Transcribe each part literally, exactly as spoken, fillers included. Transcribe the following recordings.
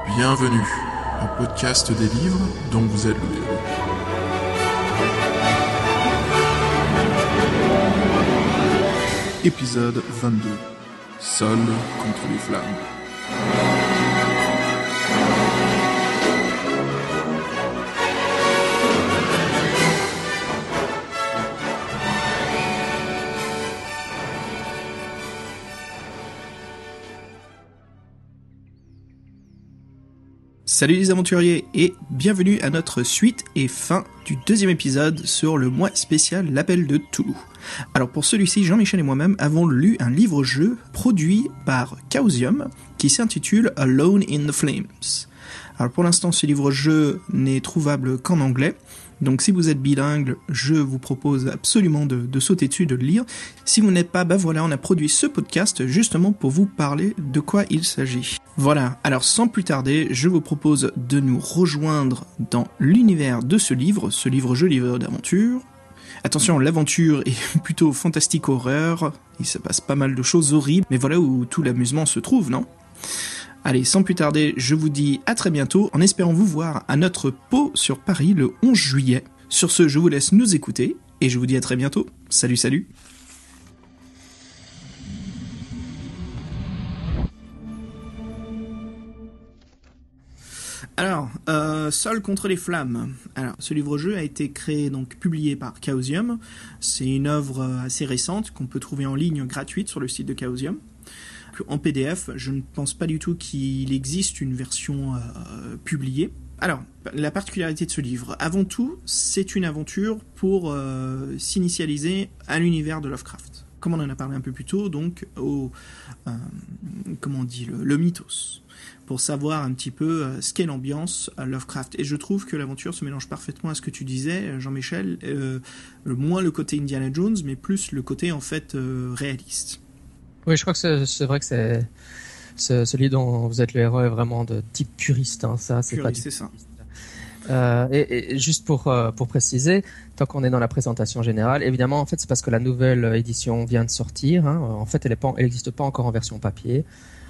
Bienvenue au podcast des livres dont vous êtes le héros. Épisode vingt-deux. Seul contre les flammes. Salut les aventuriers et bienvenue à notre suite et fin du deuxième épisode sur le mois spécial L'Appel de Cthulhu. Alors pour celui-ci, Jean-Michel et moi-même avons lu un livre-jeu produit par Chaosium qui s'intitule Alone in the Flames. Alors pour l'instant, ce livre-jeu n'est trouvable qu'en anglais. Donc si vous êtes bilingue, je vous propose absolument de, de sauter dessus, de le lire. Si vous n'êtes pas, bah voilà, on a produit ce podcast justement pour vous parler de quoi il s'agit. Voilà, alors sans plus tarder, je vous propose de nous rejoindre dans l'univers de ce livre, ce livre-jeu, livre d'aventure. Attention, l'aventure est plutôt fantastique horreur, il se passe pas mal de choses horribles, mais voilà où tout l'amusement se trouve, non ? Allez, sans plus tarder, je vous dis à très bientôt, en espérant vous voir à notre pot sur Paris le onze juillet. Sur ce, je vous laisse nous écouter, et je vous dis à très bientôt. Salut, salut. Alors, euh, Seul contre les flammes. Alors, ce livre-jeu a été créé, donc publié par Chaosium. C'est une œuvre assez récente qu'on peut trouver en ligne gratuite sur le site de Chaosium. En P D F, je ne pense pas du tout qu'il existe une version euh, publiée. Alors, la particularité de ce livre, avant tout, c'est une aventure pour euh, s'initialiser à l'univers de Lovecraft. Comme on en a parlé un peu plus tôt, donc au, euh, comment on dit, le, le mythos, pour savoir un petit peu euh, ce qu'est l'ambiance à Lovecraft. Et je trouve que l'aventure se mélange parfaitement à ce que tu disais, Jean-Michel, euh, moins le côté Indiana Jones, mais plus le côté en fait euh, réaliste. Oui, je crois que c'est, c'est vrai que c'est ce, celui dont vous êtes le héros est vraiment de type puriste. Hein, ça, c'est puriste, pas c'est ça. Euh, et, et juste pour euh, pour préciser, tant qu'on est dans la présentation générale, évidemment, en fait, c'est parce que la nouvelle édition vient de sortir. Hein, en fait, elle est pas, elle n'existe pas encore en version papier.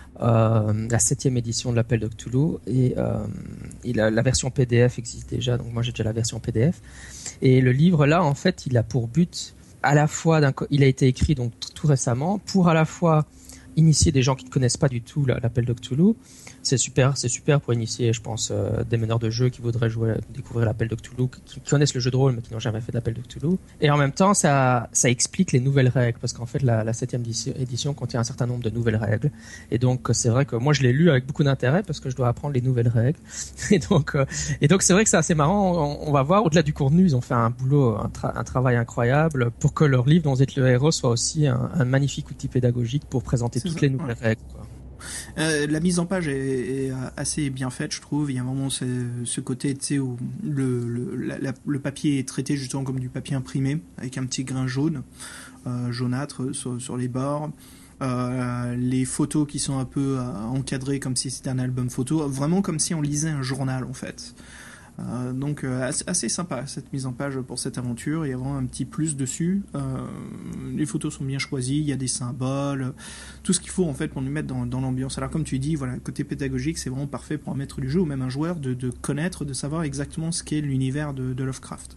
Euh, la septième édition de l'Appel de Cthulhu et, euh, et la, la version P D F existe déjà. Donc moi, j'ai déjà la version P D F. Et le livre là, en fait, il a pour but à la fois, d'un, il a été écrit donc tout récemment pour à la fois initier des gens qui ne connaissent pas du tout l'Appel de Cthulhu. C'est super, c'est super pour initier, je pense, euh, des meneurs de jeu qui voudraient jouer, découvrir l'Appel de Cthulhu, qui, qui connaissent le jeu de rôle mais qui n'ont jamais fait d'Appel de Cthulhu. Et en même temps, ça, ça explique les nouvelles règles parce qu'en fait, la, la septième édition contient un certain nombre de nouvelles règles. Et donc, c'est vrai que moi, je l'ai lu avec beaucoup d'intérêt parce que je dois apprendre les nouvelles règles. Et donc, euh, et donc, c'est vrai que c'est assez marrant. On, on va voir, au-delà du contenu, ils ont fait un boulot, un, tra- un travail incroyable pour que leur livre dont vous êtes le héros soit aussi un, un magnifique outil pédagogique pour présenter c'est toutes ça. Les nouvelles ouais. règles, quoi. Euh, la mise en page est, est assez bien faite, je trouve. Il y a vraiment ce, ce côté, tu sais, où le, le, la, la, le papier est traité justement comme du papier imprimé, avec un petit grain jaune, euh, jaunâtre sur, sur les bords. Euh, les photos qui sont un peu euh, encadrées comme si c'était un album photo, vraiment comme si on lisait un journal en fait. Euh, donc euh, assez, assez sympa cette mise en page pour cette aventure, il y a vraiment un petit plus dessus, euh, les photos sont bien choisies, il y a des symboles, tout ce qu'il faut en fait pour nous mettre dans, dans l'ambiance. Alors comme tu dis, voilà, côté pédagogique c'est vraiment parfait pour un maître du jeu ou même un joueur de, de connaître, de savoir exactement ce qu'est l'univers de, de Lovecraft.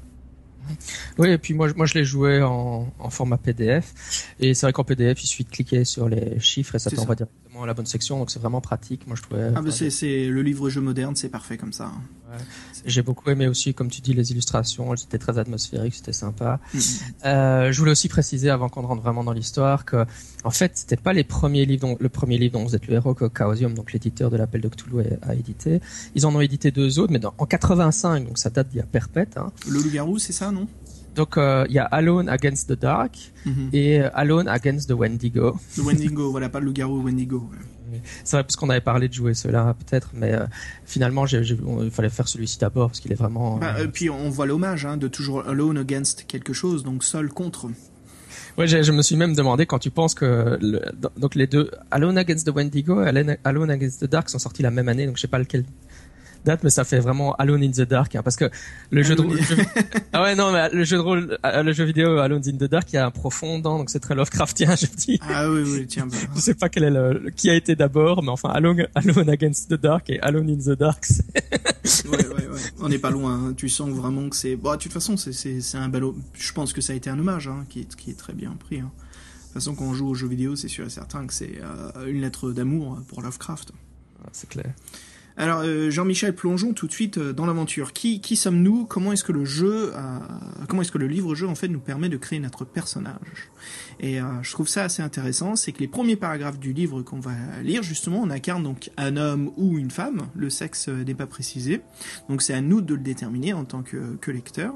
Oui, et puis moi, moi je l'ai joué en, en format P D F, et c'est vrai qu'en P D F il suffit de cliquer sur les chiffres et ça c'est t'envoie ça. Directement à la bonne section, donc c'est vraiment pratique. Moi je trouvais. Ah bah c'est, c'est le livre-jeu moderne, c'est parfait comme ça. Ouais. J'ai beaucoup aimé aussi, comme tu dis, les illustrations, elles étaient très atmosphériques, c'était sympa. Mm-hmm. Euh, je voulais aussi préciser, avant qu'on rentre vraiment dans l'histoire, que en fait c'était pas les premiers livres, dont, le premier livre dont vous êtes le héros que Chaosium, donc l'éditeur de l'Appel de Cthulhu, a, a édité. Ils en ont édité deux autres, mais dans, en quatre-vingt-cinq, donc ça date d'il y a perpète. Hein. Le loup-garou, c'est ça, non? Donc il euh, y a Alone Against the Dark mm-hmm. et euh, Alone Against the Wendigo. Le Wendigo, voilà, pas le loup-garou, Wendigo. Ouais. C'est vrai parce qu'on avait parlé de jouer ceux-là peut-être, mais euh, finalement j'ai, j'ai, il fallait faire celui-ci d'abord parce qu'il est vraiment. Bah, euh, puis on voit l'hommage hein, de toujours Alone Against quelque chose, donc seul contre. Ouais, je me suis même demandé quand tu penses que le, donc les deux Alone Against the Wendigo et Alone Against the Dark sont sortis la même année, donc je sais pas lequel date, mais ça fait vraiment Alone in the Dark, hein, parce que le jeu de rôle, jeu... ah ouais non, mais le jeu de rôle, le jeu vidéo Alone in the Dark, il y a un profond dedans, donc c'est très Lovecraftien, je dis. Ah oui, oui, tiens. Bah... je sais pas quel est le, qui a été d'abord, mais enfin Alone, Alone Against the Dark et Alone in the Dark. C'est... ouais, ouais, ouais. On n'est pas loin. Hein. Tu sens vraiment que c'est. Bon, de toute façon, c'est, c'est, c'est un bel. Je pense que ça a été un hommage, hein, qui est, qui est très bien pris. Hein. De toute façon, quand on joue aux jeux vidéo, c'est sûr et certain que c'est euh, une lettre d'amour pour Lovecraft. Ah, c'est clair. Alors euh, Jean-Michel, plongeons tout de suite euh, dans l'aventure. Qui, qui sommes-nous ? Comment est-ce que le jeu, euh, comment est-ce que le livre-jeu en fait nous permet de créer notre personnage ? Et euh, je trouve ça assez intéressant, c'est que les premiers paragraphes du livre qu'on va lire, justement, on incarne donc un homme ou une femme. Le sexe n'est pas précisé, donc c'est à nous de le déterminer en tant que, que lecteur.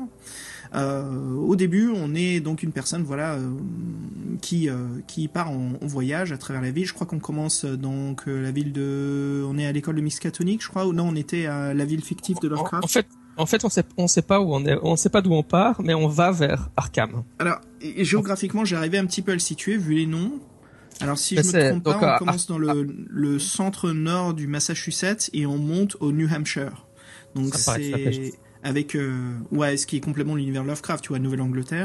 Euh, au début, on est donc une personne, voilà, euh, qui euh, qui part en, en voyage à travers la ville. Je crois qu'on commence donc euh, la ville de, on est à l'école de Miskatonic, je crois, ou non, on était à la ville fictive de Lovecraft. En, en fait, en fait, on sait on sait pas où on est, on sait pas d'où on part, mais on va vers Arkham. Alors, et, et géographiquement, j'ai arrivé un petit peu à le situer vu les noms. Alors, si mais je me trompe pas, donc, on euh, commence dans le le centre nord du Massachusetts et on monte au New Hampshire. Donc ça c'est avec euh, ouais, ce qui est complètement l'univers Lovecraft, tu vois, Nouvelle-Angleterre.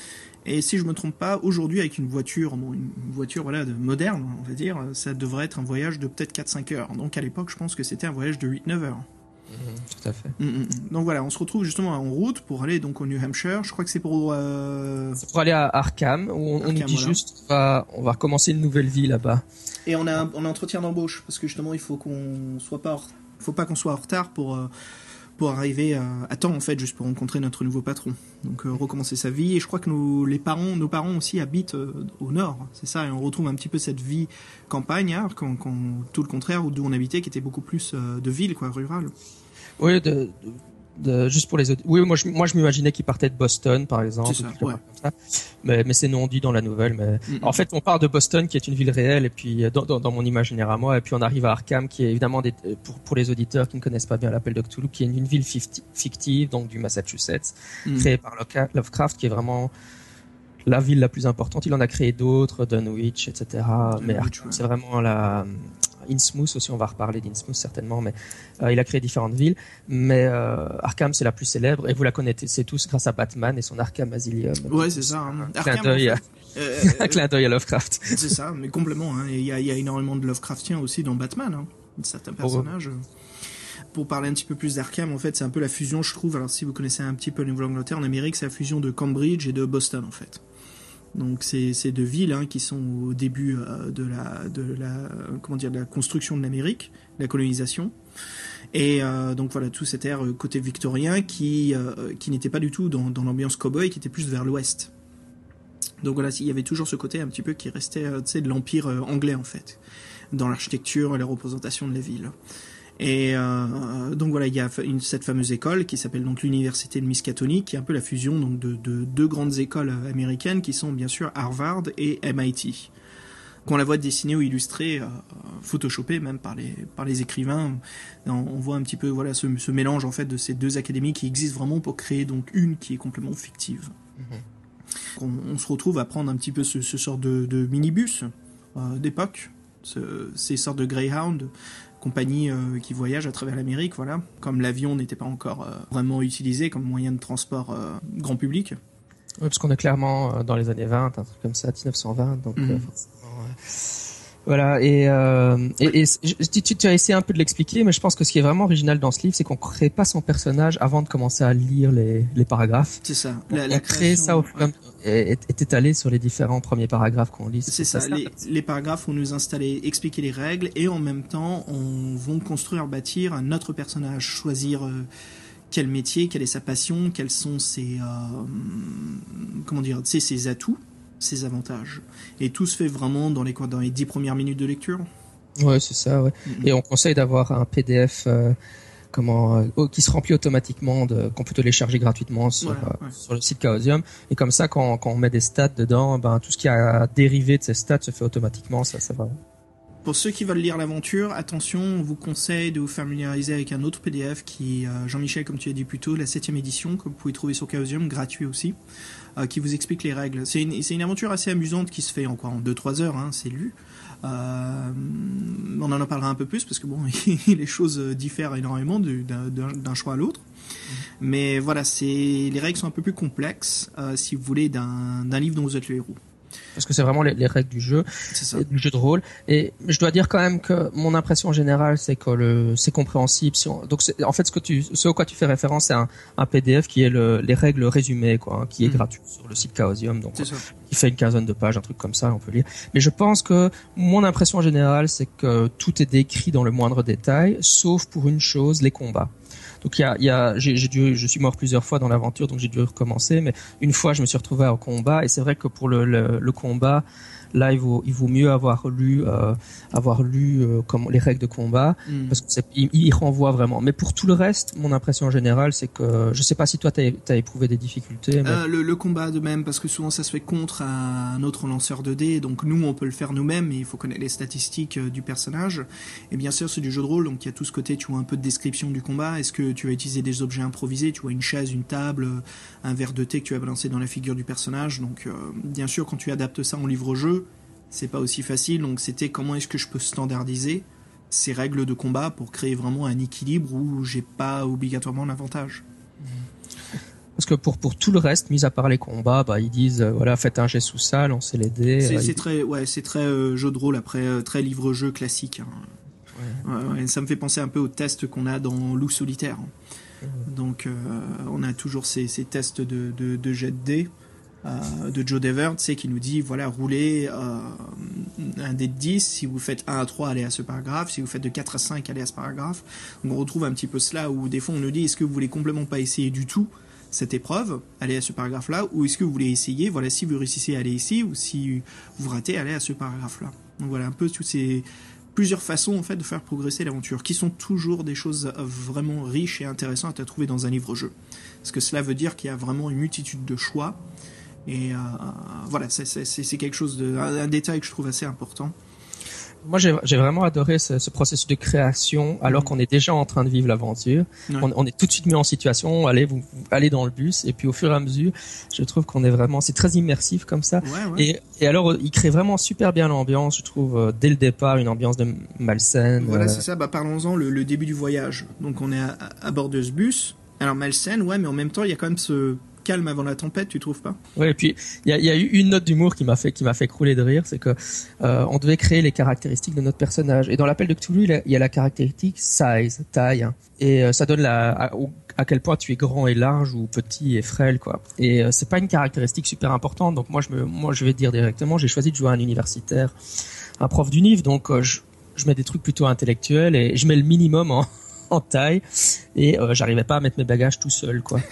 Et si je me trompe pas, aujourd'hui avec une voiture, bon, une voiture voilà de moderne, on va dire, ça devrait être un voyage de peut-être quatre à cinq heures. Donc à l'époque, je pense que c'était un voyage de huit à neuf heures. Mmh, tout à fait. Mmh. Donc voilà, on se retrouve justement en route pour aller donc au New Hampshire. Je crois que c'est pour euh... c'est pour aller à Arkham où on, Arkham, on nous dit voilà. juste on va on va recommencer une nouvelle vie là-bas. Et on a un, on a un entretien d'embauche parce que justement il faut qu'on soit pas faut pas qu'on soit en retard pour euh, pour arriver à, à temps en fait, juste pour rencontrer notre nouveau patron. Donc euh, recommencer sa vie. Et je crois que nos les parents, nos parents aussi habitent euh, au nord, c'est ça. Et on retrouve un petit peu cette vie campagnarde, quand, quand tout le contraire d'où on habitait, qui était beaucoup plus euh, de ville, quoi, rural. Oui, de, de, de juste pour les autres. Oui, moi je moi je m'imaginais qu'ils partaient de Boston par exemple. C'est ça, ouais. Comme ça. Mais mais c'est non dit dans la nouvelle. Mais mm-hmm. En fait, on part de Boston qui est une ville réelle et puis dans, dans, dans mon imaginaire à moi, et puis on arrive à Arkham qui est évidemment des, pour pour les auditeurs qui ne connaissent pas bien l'appel de Cthulhu, qui est une, une ville fictive donc du Massachusetts, mm. créée par Lovecraft, qui est vraiment la ville la plus importante. Il en a créé d'autres, Dunwich, et cetera. Dunwich, mais Arkham, ouais. C'est vraiment la Innsmouth aussi, on va reparler d'Innsmouth certainement, mais euh, il a créé différentes villes. Mais euh, Arkham, c'est la plus célèbre, et vous la connaissez tous grâce à Batman et son Arkham Asylum. Ouais, c'est ça. Hein. Un clin d'œil, en fait, euh, un clin d'œil à Lovecraft. C'est ça, mais complètement. Hein. Il y a, il y a énormément de Lovecraftien aussi dans Batman, hein. Certains personnages. Oh. Pour parler un petit peu plus d'Arkham, en fait, c'est un peu la fusion, je trouve. Alors, si vous connaissez un petit peu la Nouvelle-Angleterre, en Amérique, c'est la fusion de Cambridge et de Boston, en fait. Donc c'est ces deux villes hein, qui sont au début euh, de la de la comment dire de la construction de l'Amérique, de la colonisation. Et euh, donc voilà tout cet air côté victorien qui euh, qui n'était pas du tout dans dans l'ambiance cow-boy, qui était plus vers l'ouest. Donc voilà, il y avait toujours ce côté un petit peu qui restait euh, tu sais de l'empire euh, anglais en fait, dans l'architecture et la représentation de la ville. Et euh, donc voilà, il y a une, cette fameuse école qui s'appelle donc l'université de Miskatonic, qui est un peu la fusion donc de, de deux grandes écoles américaines qui sont bien sûr Harvard et M I T. Qu'on la voit dessinée ou illustrée, euh, photoshopée même par les par les écrivains, on, on voit un petit peu voilà ce, ce mélange en fait de ces deux académies qui existent vraiment pour créer donc une qui est complètement fictive. Mm-hmm. On, on se retrouve à prendre un petit peu ce, ce sort de, de minibus euh, d'époque, ce, ces sortes de Greyhound. Compagnie euh, qui voyage à travers l'Amérique, voilà. Comme l'avion n'était pas encore euh, vraiment utilisé comme moyen de transport euh, grand public. Oui, parce qu'on est clairement euh, dans les années vingt, un truc comme ça, dix-neuf cent vingt, donc mmh. euh, forcément, ouais. Voilà, et, euh, et, et tu, tu as essayé un peu de l'expliquer, mais je pense que ce qui est vraiment original dans ce livre, c'est qu'on crée pas son personnage avant de commencer à lire les, les paragraphes. C'est ça. La, on la crée ça au fur et à mesure et est étalé sur les différents premiers paragraphes qu'on lit. C'est, c'est ça. ça les, les paragraphes vont nous installer, expliquer les règles, et en même temps, on va construire, bâtir un autre personnage, choisir euh, quel métier, quelle est sa passion, quels sont ses, euh, comment dire, tu sais, ses atouts. Ses avantages. Et tout se fait vraiment dans les quoi, dans les dix premières minutes de lecture. Ouais, c'est ça, ouais. Mm-hmm. Et on conseille d'avoir un P D F euh, comment euh, qui se remplit automatiquement, de, qu'on peut télécharger gratuitement sur, voilà, ouais. euh, sur le site Chaosium. Et comme ça, quand, quand on met des stats dedans, ben tout ce qui a dérivé de ces stats se fait automatiquement. Ça, ça va. Pour ceux qui veulent lire l'aventure, attention, on vous conseille de vous familiariser avec un autre P D F qui, euh, Jean-Michel, comme tu as dit plus tôt, la septième édition, que vous pouvez trouver sur Chaosium, gratuit aussi, euh, qui vous explique les règles. C'est une, c'est une aventure assez amusante qui se fait en quoi, en deux trois heures, hein, c'est lu. Euh, on en en parlera un peu plus parce que bon, les choses diffèrent énormément du, d'un, d'un choix à l'autre. Mmh. Mais voilà, c'est les règles sont un peu plus complexes, euh, si vous voulez, d'un, d'un livre dont vous êtes le héros. Parce que c'est vraiment les, les règles du jeu, du jeu de rôle. Et je dois dire quand même que mon impression générale, c'est que le, c'est compréhensible. Si on, donc, c'est, en fait, ce que tu, ce au quoi tu fais référence, c'est un, un P D F qui est le, les règles résumées, quoi, hein, qui est mmh. gratuit sur le site Chaosium. Donc, qui fait une quinzaine de pages, un truc comme ça, on peut lire. Mais je pense que mon impression générale, c'est que tout est décrit dans le moindre détail, sauf pour une chose, les combats. Donc il y a, il y a, j'ai, j'ai dû, je suis mort plusieurs fois dans l'aventure, donc j'ai dû recommencer. Mais une fois, je me suis retrouvé au combat, et c'est vrai que pour le, le, le combat, là, il vaut, il vaut mieux avoir lu, euh, avoir lu euh, comme les règles de combat, mmh. parce que c'est, il, il renvoie vraiment. Mais pour tout le reste, mon impression générale, c'est que je sais pas si toi t'as, t'as éprouvé des difficultés. Mais... Euh, le, le combat de même, parce que souvent ça se fait contre un autre lanceur de dés, donc nous on peut le faire nous-mêmes, mais il faut connaître les statistiques euh, du personnage. Et bien sûr, c'est du jeu de rôle, donc il y a tout ce côté, tu vois un peu de description du combat. Est-ce que tu vas utiliser des objets improvisés, tu vois une chaise, une table, un verre de thé que tu vas balancer dans la figure du personnage. Donc euh, bien sûr, quand tu adaptes ça en livre-jeu, c'est pas aussi facile, donc c'était comment est-ce que je peux standardiser ces règles de combat pour créer vraiment un équilibre où j'ai pas obligatoirement l'avantage. Parce que pour pour tout le reste, mis à part les combats, bah ils disent euh, voilà, faites un jet sous ça, lancez les dés. C'est, euh, c'est ils... très ouais, c'est très euh, jeu de rôle après, euh, très livre-jeu classique. Hein. Ouais. Ouais, ouais, ça me fait penser un peu aux tests qu'on a dans Loup solitaire. Mmh. Donc euh, on a toujours ces ces tests de de, de jet de dés. Euh, de Joe Dever, tu sais, qui nous dit voilà, roulez euh, un dé de dix, si vous faites un à trois, allez à ce paragraphe, si vous faites de quatre à cinq, allez à ce paragraphe. Donc on retrouve un petit peu cela où des fois on nous dit est-ce que vous voulez complètement pas essayer du tout cette épreuve, allez à ce paragraphe là, ou est-ce que vous voulez essayer, voilà, si vous réussissez, allez ici, ou si vous ratez, allez à ce paragraphe là. Donc voilà un peu toutes ces plusieurs façons en fait de faire progresser l'aventure, qui sont toujours des choses vraiment riches et intéressantes à trouver dans un livre-jeu, parce que cela veut dire qu'il y a vraiment une multitude de choix. Et euh, voilà, c'est, c'est, c'est quelque chose de, un, un détail que je trouve assez important. Moi, j'ai, j'ai vraiment adoré ce, ce processus de création, alors mmh. qu'on est déjà en train de vivre l'aventure. Ouais. On, on est tout de suite mis en situation, allez, vous, vous allez dans le bus, et puis au fur et à mesure, je trouve qu'on est vraiment, c'est très immersif comme ça. Ouais, ouais. Et, et alors, il crée vraiment super bien l'ambiance, je trouve, euh, dès le départ, une ambiance de malsaine. Voilà, euh... c'est ça. Bah, parlons-en, le, le début du voyage. Donc, on est à, à bord de ce bus. Alors, malsaine, ouais, mais en même temps, il y a quand même ce calme avant la tempête, tu trouves pas? Ouais, et puis il y a, y a eu une note d'humour qui m'a fait qui m'a fait crouler de rire, c'est que euh, on devait créer les caractéristiques de notre personnage. Et dans l'appel de Cthulhu, il y a la caractéristique size, taille, hein, et euh, ça donne la à, à quel point tu es grand et large ou petit et frêle, quoi. Et euh, c'est pas une caractéristique super importante. Donc moi je me moi je vais te dire directement, j'ai choisi de jouer à un universitaire, un prof d'univ, donc euh, je je mets des trucs plutôt intellectuels et je mets le minimum en en taille, et euh, j'arrivais pas à mettre mes bagages tout seul, quoi.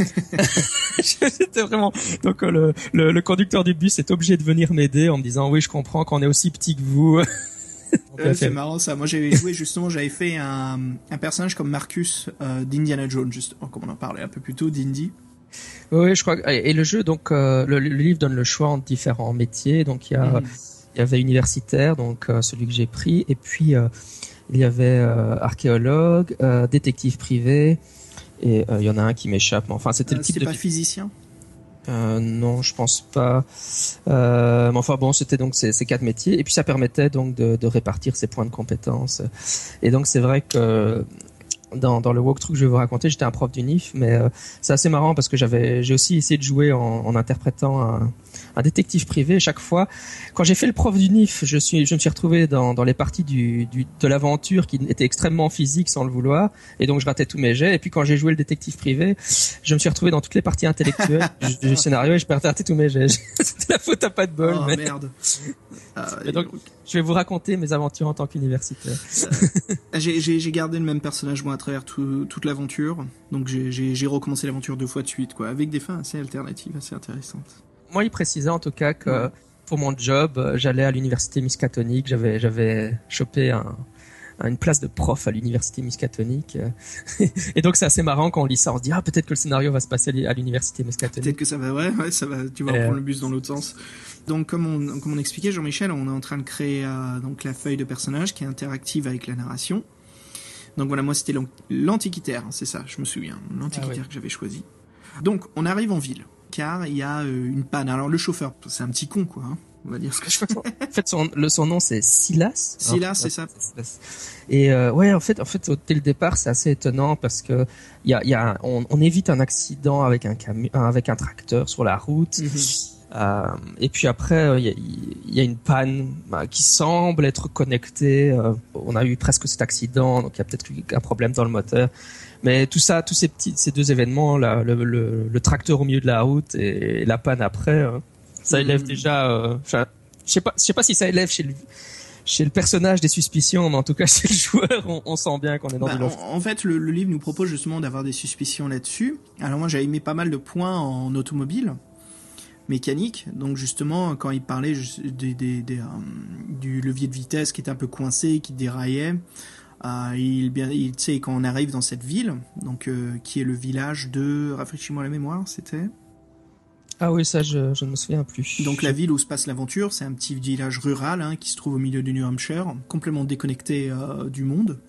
C'était vraiment donc euh, le, le le conducteur du bus est obligé de venir m'aider en me disant oui, je comprends qu'on est aussi petit que vous. Euh, c'est marrant ça. Moi j'avais joué justement, j'avais fait un un personnage comme Marcus euh, d'Indiana Jones, justement, comme on en parlait un peu plus tôt, d'Indy. Oui, je crois. Et le jeu, donc euh, le, le livre donne le choix entre différents métiers. Donc il y a mmh. il y avait universitaire, donc euh, celui que j'ai pris, et puis euh, il y avait euh, archéologue, euh, détective privé, et il euh, y en a un qui m'échappe. Mais enfin, c'était euh, le type c'est de... pas physicien. Euh, non, je pense pas. Euh, mais enfin bon, c'était donc ces, ces quatre métiers, et puis ça permettait donc de, de répartir ses points de compétences. Et donc c'est vrai que dans, dans le walkthrough que je vais vous raconter, j'étais un prof d'unif, mais euh, c'est assez marrant parce que j'avais, j'ai aussi essayé de jouer en, en interprétant un, un détective privé. Chaque fois, quand j'ai fait le prof d'unif, je suis, je me suis retrouvé dans, dans les parties du, du, de l'aventure qui étaient extrêmement physiques sans le vouloir, et donc je ratais tous mes jets. Et puis quand j'ai joué le détective privé, je me suis retrouvé dans toutes les parties intellectuelles du, du scénario et je ratais tous mes jets. C'était la faute à pas de bol. Oh mais... merde. Ah, et donc, je vais vous raconter mes aventures en tant qu'universitaire. Euh, j'ai, j'ai, j'ai gardé le même personnage moi à travers tout, toute l'aventure, donc j'ai, j'ai, j'ai recommencé l'aventure deux fois de suite, quoi, avec des fins assez alternatives, assez intéressantes. Moi, il précisait en tout cas que ouais. pour mon job, j'allais à l'université Miskatonic, j'avais j'avais chopé un, une place de prof à l'université Miskatonic, et donc c'est assez marrant quand on lit ça, on se dit ah peut-être que le scénario va se passer à l'université Miskatonic. Peut-être que ça va, ouais, ouais, ça va, tu vas reprendre euh... le bus dans l'autre sens. Donc comme on, comme on expliquait, Jean-Michel, on est en train de créer euh, donc la feuille de personnage qui est interactive avec la narration. Donc voilà, moi c'était l'antiquitaire, hein, c'est ça, je me souviens, l'antiquitaire ah, oui. que j'avais choisi. Donc on arrive en ville. car il y a euh, une panne. Alors le chauffeur, c'est un petit con quoi, hein, on va dire ce que je En fait, son, le, son nom c'est Silas. Silas, c'est ça. Et euh, ouais, en fait, en fait, dès le départ, c'est assez étonnant parce que il y a, il y a, un, on, on évite un accident avec un camion, avec un tracteur sur la route. Mm-hmm. Euh, et puis après, il y a, y a une panne bah, qui semble être connectée. Euh, on a eu presque cet accident, donc il y a peut-être eu un problème dans le moteur. Mais tout ça, tous ces petits, ces deux événements, là, le, le, le tracteur au milieu de la route et la panne après, euh, ça élève mmh. déjà. Euh, je sais pas, je sais pas si ça élève chez le chez le personnage des suspicions, mais en tout cas chez le joueur, on, on sent bien qu'on est dans bah, une offre. En, en fait, le, le livre nous propose justement d'avoir des suspicions là-dessus. Alors moi, j'avais mis pas mal de points en automobile. Mécanique, donc justement quand il parlait des, des, des, euh, du levier de vitesse qui était un peu coincé, qui déraillait, euh, il bien, il tu sais quand on arrive dans cette ville, donc euh, qui est le village de, rafraîchis-moi la mémoire, c'était. Ah oui, ça je, je ne me souviens plus. Donc la ville où se passe l'aventure, c'est un petit village rural hein, qui se trouve au milieu du New Hampshire, complètement déconnecté euh, du monde.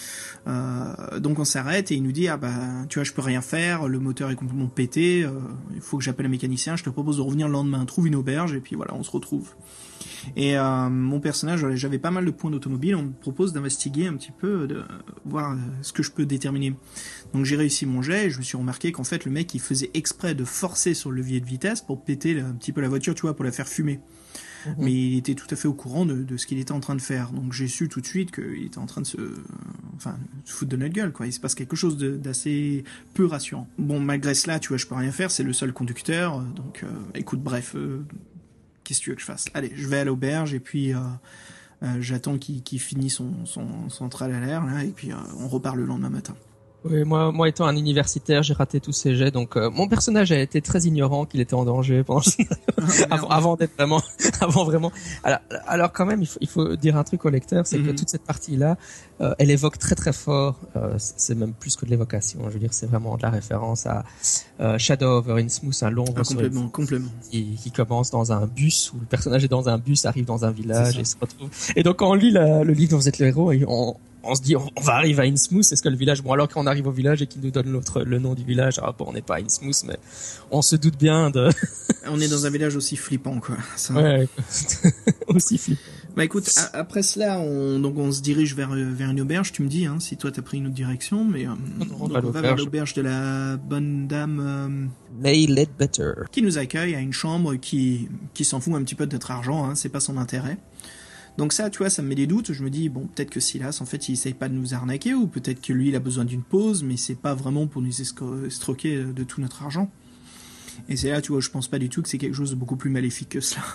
Euh, donc on s'arrête et il nous dit ah bah tu vois je peux rien faire, le moteur est complètement pété, euh, il faut que j'appelle un mécanicien, je te propose de revenir le lendemain, trouve une auberge et puis voilà on se retrouve. Et euh, mon personnage, j'avais pas mal de points d'automobile, on me propose d'investiguer un petit peu, de voir ce que je peux déterminer. Donc j'ai réussi mon jet et je me suis remarqué qu'en fait le mec il faisait exprès de forcer sur le levier de vitesse pour péter un petit peu la voiture, tu vois, pour la faire fumer. Mmh. Mais il était tout à fait au courant de, de ce qu'il était en train de faire. Donc j'ai su tout de suite qu'il était en train de se, enfin, se foutre de notre gueule, quoi. Il se passe quelque chose de, d'assez peu rassurant. Bon, malgré cela, tu vois, je peux rien faire. C'est le seul conducteur. Donc, euh, écoute, bref, euh, qu'est-ce que tu veux que je fasse ? Allez, je vais à l'auberge et puis euh, euh, j'attends qu'il, qu'il finisse son, son, son tralala là, et puis euh, on repart le lendemain matin. Oui, moi, moi étant un universitaire, j'ai raté tous ces jets, donc euh, mon personnage a été très ignorant qu'il était en danger pendant avant, avant d'être vraiment, avant vraiment. Alors, alors quand même, il faut, il faut dire un truc au lecteur, c'est mm-hmm. que toute cette partie-là, euh, elle évoque très très fort. Euh, c'est même plus que de l'évocation. Je veux dire, c'est vraiment de la référence à euh, Shadow over Innsmouth, un long ah, complètement, complètement. Qui, qui commence dans un bus où le personnage est dans un bus, arrive dans un village et se retrouve. Et donc quand on lit la, le livre dont vous êtes le héros, on on se dit on, on va arriver à Innsmouth, est-ce que le village, bon alors quand on arrive au village et qu'il nous donne l'autre le nom du village, alors bon on n'est pas à Innsmouth mais on se doute bien de on est dans un village aussi flippant quoi. Ça... Ouais, aussi flippant. Bah écoute, a- après cela, on donc on se dirige vers vers une auberge, tu me dis hein, si toi t'as pris une autre direction, mais euh, on, donc, on va vers l'auberge de la bonne dame euh, May Ledbetter qui nous accueille à une chambre qui qui s'en fout un petit peu de notre argent, hein, c'est pas son intérêt. Donc ça, tu vois, ça me met des doutes. Je me dis, bon, peut-être que Silas, en fait, il essaye pas de nous arnaquer, ou peut-être que lui, il a besoin d'une pause, mais c'est pas vraiment pour nous escro- escroquer de tout notre argent. Et c'est là, tu vois, je pense pas du tout que c'est quelque chose de beaucoup plus maléfique que cela.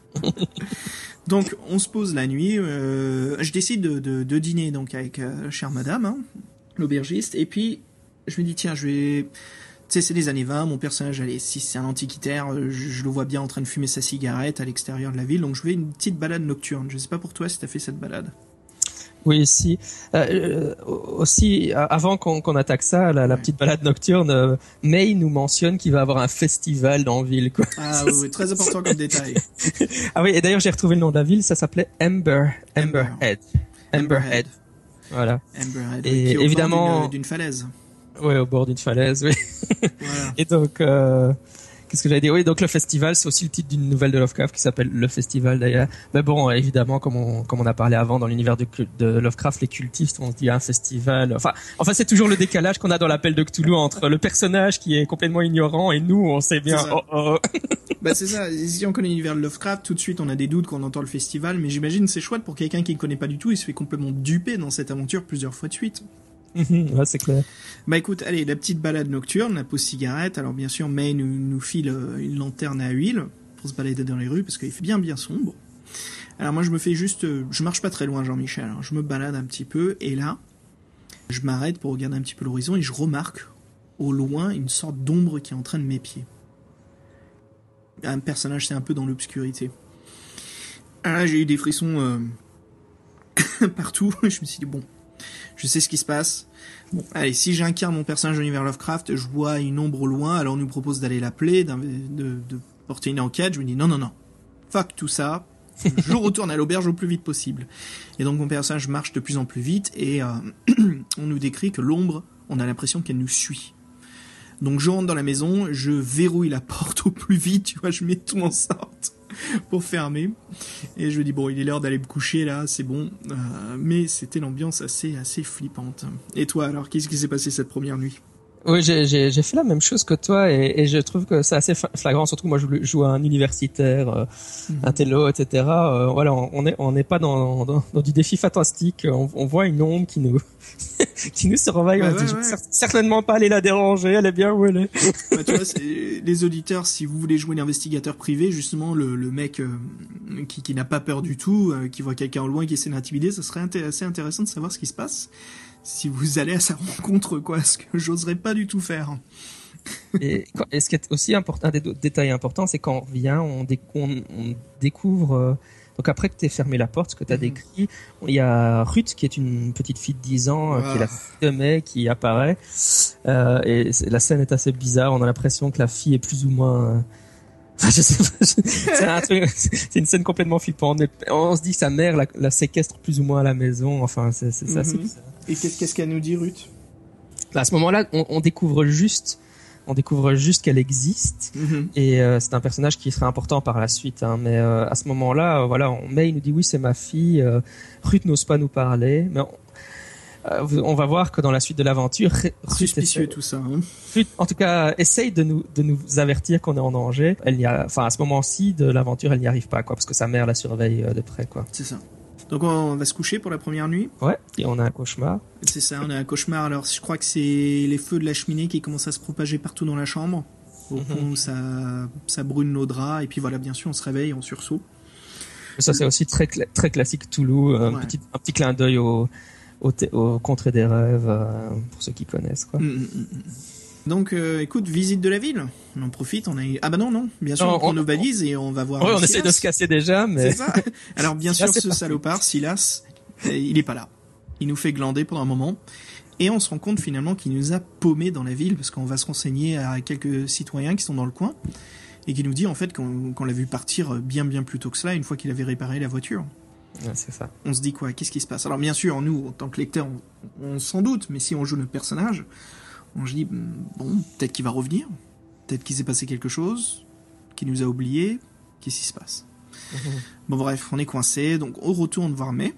Donc, on se pose la nuit. Euh, je décide de, de, de dîner donc avec euh, chère madame, hein, l'aubergiste, et puis je me dis, tiens, je vais... Tu sais, c'est les années vingt, mon personnage, allez, si c'est un antiquitaire, je, je le vois bien en train de fumer sa cigarette à l'extérieur de la ville, donc je fais une petite balade nocturne. Je sais pas pour toi si t'as fait cette balade. Oui, si. Euh, aussi, avant qu'on, qu'on attaque ça, la, la petite balade nocturne, euh, May nous mentionne qu'il va avoir un festival dans la ville, quoi. Ah oui, oui, très important comme détail. Ah oui, et d'ailleurs j'ai retrouvé le nom de la ville, ça s'appelait Amber, Amber. Amberhead. Amberhead. Voilà. Amberhead. Et qui est au évidemment bord d'une, d'une falaise. Ouais, au bord d'une falaise, oui. Voilà. Et donc, euh, qu'est-ce que j'allais dire ? Oui, donc le festival, c'est aussi le titre d'une nouvelle de Lovecraft qui s'appelle Le Festival d'ailleurs. Mais bon, évidemment, comme on, comme on a parlé avant, dans l'univers de, de Lovecraft, les cultistes, on se dit un festival. Enfin, enfin, c'est toujours le décalage qu'on a dans l'appel de Cthulhu entre le personnage qui est complètement ignorant et nous, on sait bien. Oh, oh. Bah c'est ça. Si on connaît l'univers de Lovecraft, tout de suite, on a des doutes quand on entend le festival. Mais j'imagine c'est chouette pour quelqu'un qui ne connaît pas du tout. Il se fait complètement duper dans cette aventure plusieurs fois de suite. Ouais, c'est clair. Bah écoute, allez, la petite balade nocturne, la pause cigarette. Alors bien sûr, May nous, nous file une lanterne à huile pour se balader dans les rues parce qu'il fait bien bien sombre. Alors moi je me fais juste, je marche pas très loin Jean-Michel, alors je me balade un petit peu et là, je m'arrête pour regarder un petit peu l'horizon et je remarque au loin une sorte d'ombre qui est en train de m'épier. Un personnage, c'est un peu dans l'obscurité. Alors là j'ai eu des frissons euh... partout, je me suis dit bon... Je sais ce qui se passe. Bon, allez, si j'incarne mon personnage de l'univers Lovecraft, je vois une ombre au loin, alors on nous propose d'aller l'appeler, de, de porter une enquête. Je me dis non, non, non. Fuck tout ça. Je retourne à l'auberge au plus vite possible. Et donc mon personnage marche de plus en plus vite et euh, on nous décrit que l'ombre, on a l'impression qu'elle nous suit. Donc je rentre dans la maison, je verrouille la porte au plus vite, tu vois, je mets tout en sorte pour fermer. Et je dis bon, il est l'heure d'aller me coucher là, c'est bon. Euh, mais c'était l'ambiance assez assez flippante. Et toi alors, qu'est-ce qui s'est passé cette première nuit? Oui, j'ai, j'ai, j'ai fait la même chose que toi et, et je trouve que c'est assez flagrant. Surtout moi, je joue à un universitaire, euh, mmh. un télo, et cetera. Euh, voilà, on est on n'est pas dans, dans dans du défi fantastique. On, on voit une ombre qui nous qui nous surveille. Ouais, on ouais, se dit, ouais. je vais certainement pas aller la déranger. Elle est bien où elle est. Bah, tu vois, c'est, les auditeurs, si vous voulez jouer l'investigateur privé, justement, le, le mec euh, qui, qui n'a pas peur du tout, euh, qui voit quelqu'un au loin qui essaie d'intimider, ça serait inté- assez intéressant de savoir ce qui se passe. Si vous allez à sa rencontre, quoi, ce que j'oserais pas du tout faire. Et, et ce qui est aussi important, un des détails importants, c'est quand on revient, on, dé, on, on découvre. Euh, donc après que tu aies fermé la porte, ce que tu as mmh. décrit, il y a Ruth qui est une petite fille de dix ans, wow. qui est la fille de May, qui apparaît. Euh, et la scène est assez bizarre. On a l'impression que la fille est plus ou moins. Euh, Enfin, je sais pas, c'est, un truc, c'est une scène complètement flippante. On se dit que sa mère la, la séquestre plus ou moins à la maison. Enfin, c'est, c'est ça. Mm-hmm. Et qu'est-ce, qu'est-ce qu'elle nous dit, Ruth? À ce moment-là, on, on découvre juste, on découvre juste qu'elle existe. Mm-hmm. Et euh, c'est un personnage qui sera important par la suite. Hein, mais euh, à ce moment-là, euh, voilà, on, May nous dit oui, c'est ma fille. Euh, Ruth n'ose pas nous parler, mais on, Euh, on va voir que dans la suite de l'aventure, suspicieux tout ça. Hein. Ruth, en tout cas, essaye de nous de nous avertir qu'on est en danger. Elle n'y a, enfin à ce moment-ci de l'aventure, elle n'y arrive pas, quoi, parce que sa mère la surveille de près, quoi. C'est ça. Donc on va se coucher pour la première nuit. Ouais. Et on a un cauchemar. C'est ça, on a un cauchemar. Alors je crois que c'est les feux de la cheminée qui commencent à se propager partout dans la chambre. Au mm-hmm. point où ça ça brûle nos draps et puis voilà, bien sûr, on se réveille en sursaut. Ça c'est aussi très très classique Toulouse. Un ouais. petit un petit clin d'œil au Au, t- au Contrée des rêves, euh, pour ceux qui connaissent, quoi. Mmh, mmh, mmh. Donc, euh, écoute, visite de la ville. On en profite, on a... Ah bah non, non, bien sûr, non, on, on prend nos valises et on va voir... Ouais, on Silas. essaie de se casser déjà, mais... C'est ça. Alors, bien sûr, ce salopard, Silas, il est pas là. Il nous fait glander pendant un moment. Et on se rend compte, finalement, qu'il nous a paumés dans la ville, parce qu'on va se renseigner à quelques citoyens qui sont dans le coin, et qui nous dit, en fait, qu'on, qu'on l'a vu partir bien, bien plus tôt que cela, une fois qu'il avait réparé la voiture. Ouais, c'est ça. On se dit quoi? Qu'est-ce qui se passe? Alors bien sûr, nous, en tant que lecteurs, on, on s'en doute, mais si on joue notre personnage, on se dit, bon, peut-être qu'il va revenir, peut-être qu'il s'est passé quelque chose, qu'il nous a oubliés, qu'est-ce qui se passe? Mmh. Bon bref, on est coincé, donc on retourne voir May.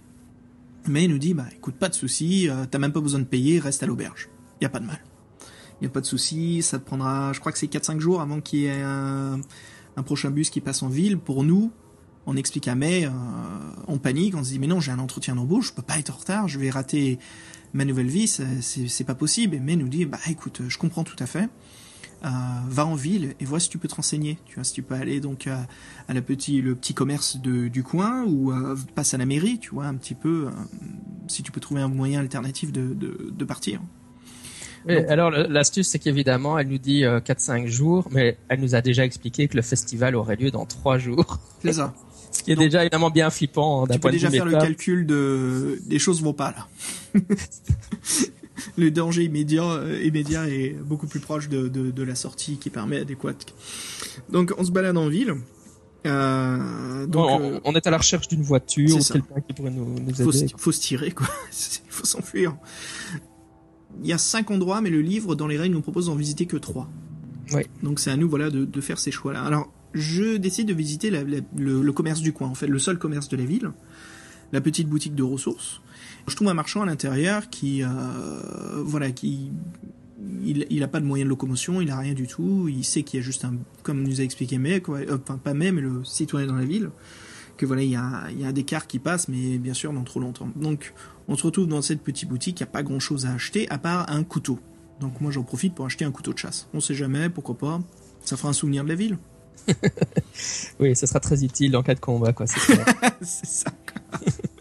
May nous dit, bah écoute, pas de souci, euh, t'as même pas besoin de payer, reste à l'auberge. Y a pas de mal. Y a pas de souci, ça te prendra, je crois que c'est quatre cinq jours avant qu'il y ait un, un prochain bus qui passe en ville. Pour nous, on explique à May, euh, on panique, on se dit mais non, j'ai un entretien d'embauche, je peux pas être en retard, je vais rater ma nouvelle vie, c'est, c'est, c'est pas possible. Et May nous dit bah écoute, je comprends tout à fait, euh, va en ville et vois si tu peux te renseigner, tu vois, si tu peux aller donc à, à la petit, le petit commerce de, du coin ou euh, passe à la mairie, tu vois, un petit peu, euh, si tu peux trouver un moyen alternatif de, de, de partir. Oui, donc, alors l'astuce c'est qu'évidemment elle nous dit euh, quatre cinq jours, mais elle nous a déjà expliqué que le festival aurait lieu dans trois jours. C'est ça. Ce qui est donc, déjà évidemment bien flippant. Hein, d'un tu point peux de déjà vue faire méta. le calcul de les choses vont pas là. Le danger immédiat, euh, immédiat est beaucoup plus proche de, de, de la sortie qui paraît adéquate. Donc on se balade en ville. Euh, donc, on, euh, on est à la recherche d'une voiture ou quelqu'un qui pourrait nous, nous faut aider. Il faut se tirer, quoi. Il faut s'enfuir. Il y a cinq endroits, mais le livre, dans les règles, nous propose d'en visiter que trois. Oui. Donc c'est à nous, voilà, de, de faire ces choix-là. Alors, je décide de visiter la, la, le, le commerce du coin, en fait, le seul commerce de la ville, la petite boutique de ressources. Je trouve un marchand à l'intérieur qui, euh, voilà, qui, il, il a pas de moyens de locomotion, il a rien du tout. Il sait qu'il y a juste un, comme nous a expliqué May, quoi, euh, enfin pas May, mais le citoyen dans la ville, que voilà, il y a, il y a des cars qui passent, mais bien sûr dans trop longtemps. Donc, on se retrouve dans cette petite boutique, il n'y a pas grand chose à acheter, à part un couteau. Donc moi j'en profite pour acheter un couteau de chasse. On sait jamais, pourquoi pas, ça fera un souvenir de la ville. Oui, ça sera très utile en cas de combat, quoi. C'est, c'est ça, quoi.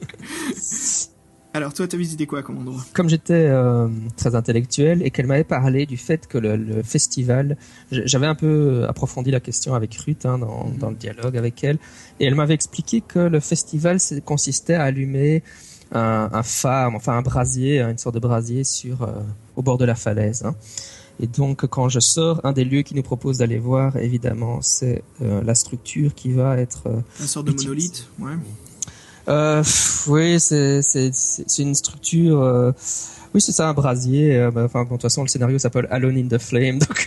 Alors toi, t'as visité quoi comme endroit? Comme j'étais euh, très intellectuel et qu'elle m'avait parlé du fait que le, le festival, j'avais un peu approfondi la question avec Ruth hein, dans, mmh. dans le dialogue avec elle, et elle m'avait expliqué que le festival consistait à allumer un, un phare, enfin un brasier, une sorte de brasier sur euh, au bord de la falaise. Hein. Et donc, quand je sors, un des lieux qui nous propose d'aller voir, évidemment, c'est euh, la structure qui va être... Euh, une sorte de monolithe, ouais. Euh, pff, oui, c'est, c'est, c'est, c'est une structure... Euh... Oui, c'est ça, un brasier. Euh, bah, enfin, bon, de toute façon, le scénario s'appelle Alone in the Flame, donc...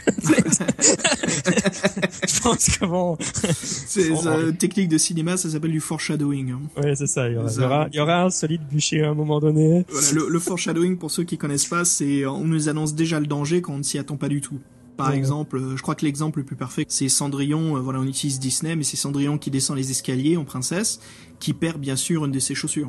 Je pense que bon... C'est euh, technique de cinéma, ça s'appelle du foreshadowing. Hein. Oui, c'est ça. Il y aura, ça. Il y aura, il y aura un solide bûcher à un moment donné. Voilà, le, le foreshadowing, pour ceux qui connaissent pas, c'est on nous annonce déjà le danger quand on ne s'y attend pas du tout. Par ouais. exemple, je crois que l'exemple le plus parfait, c'est Cendrillon. Euh, voilà, on utilise Disney, mais c'est Cendrillon qui descend les escaliers en princesse, qui perd bien sûr une de ses chaussures.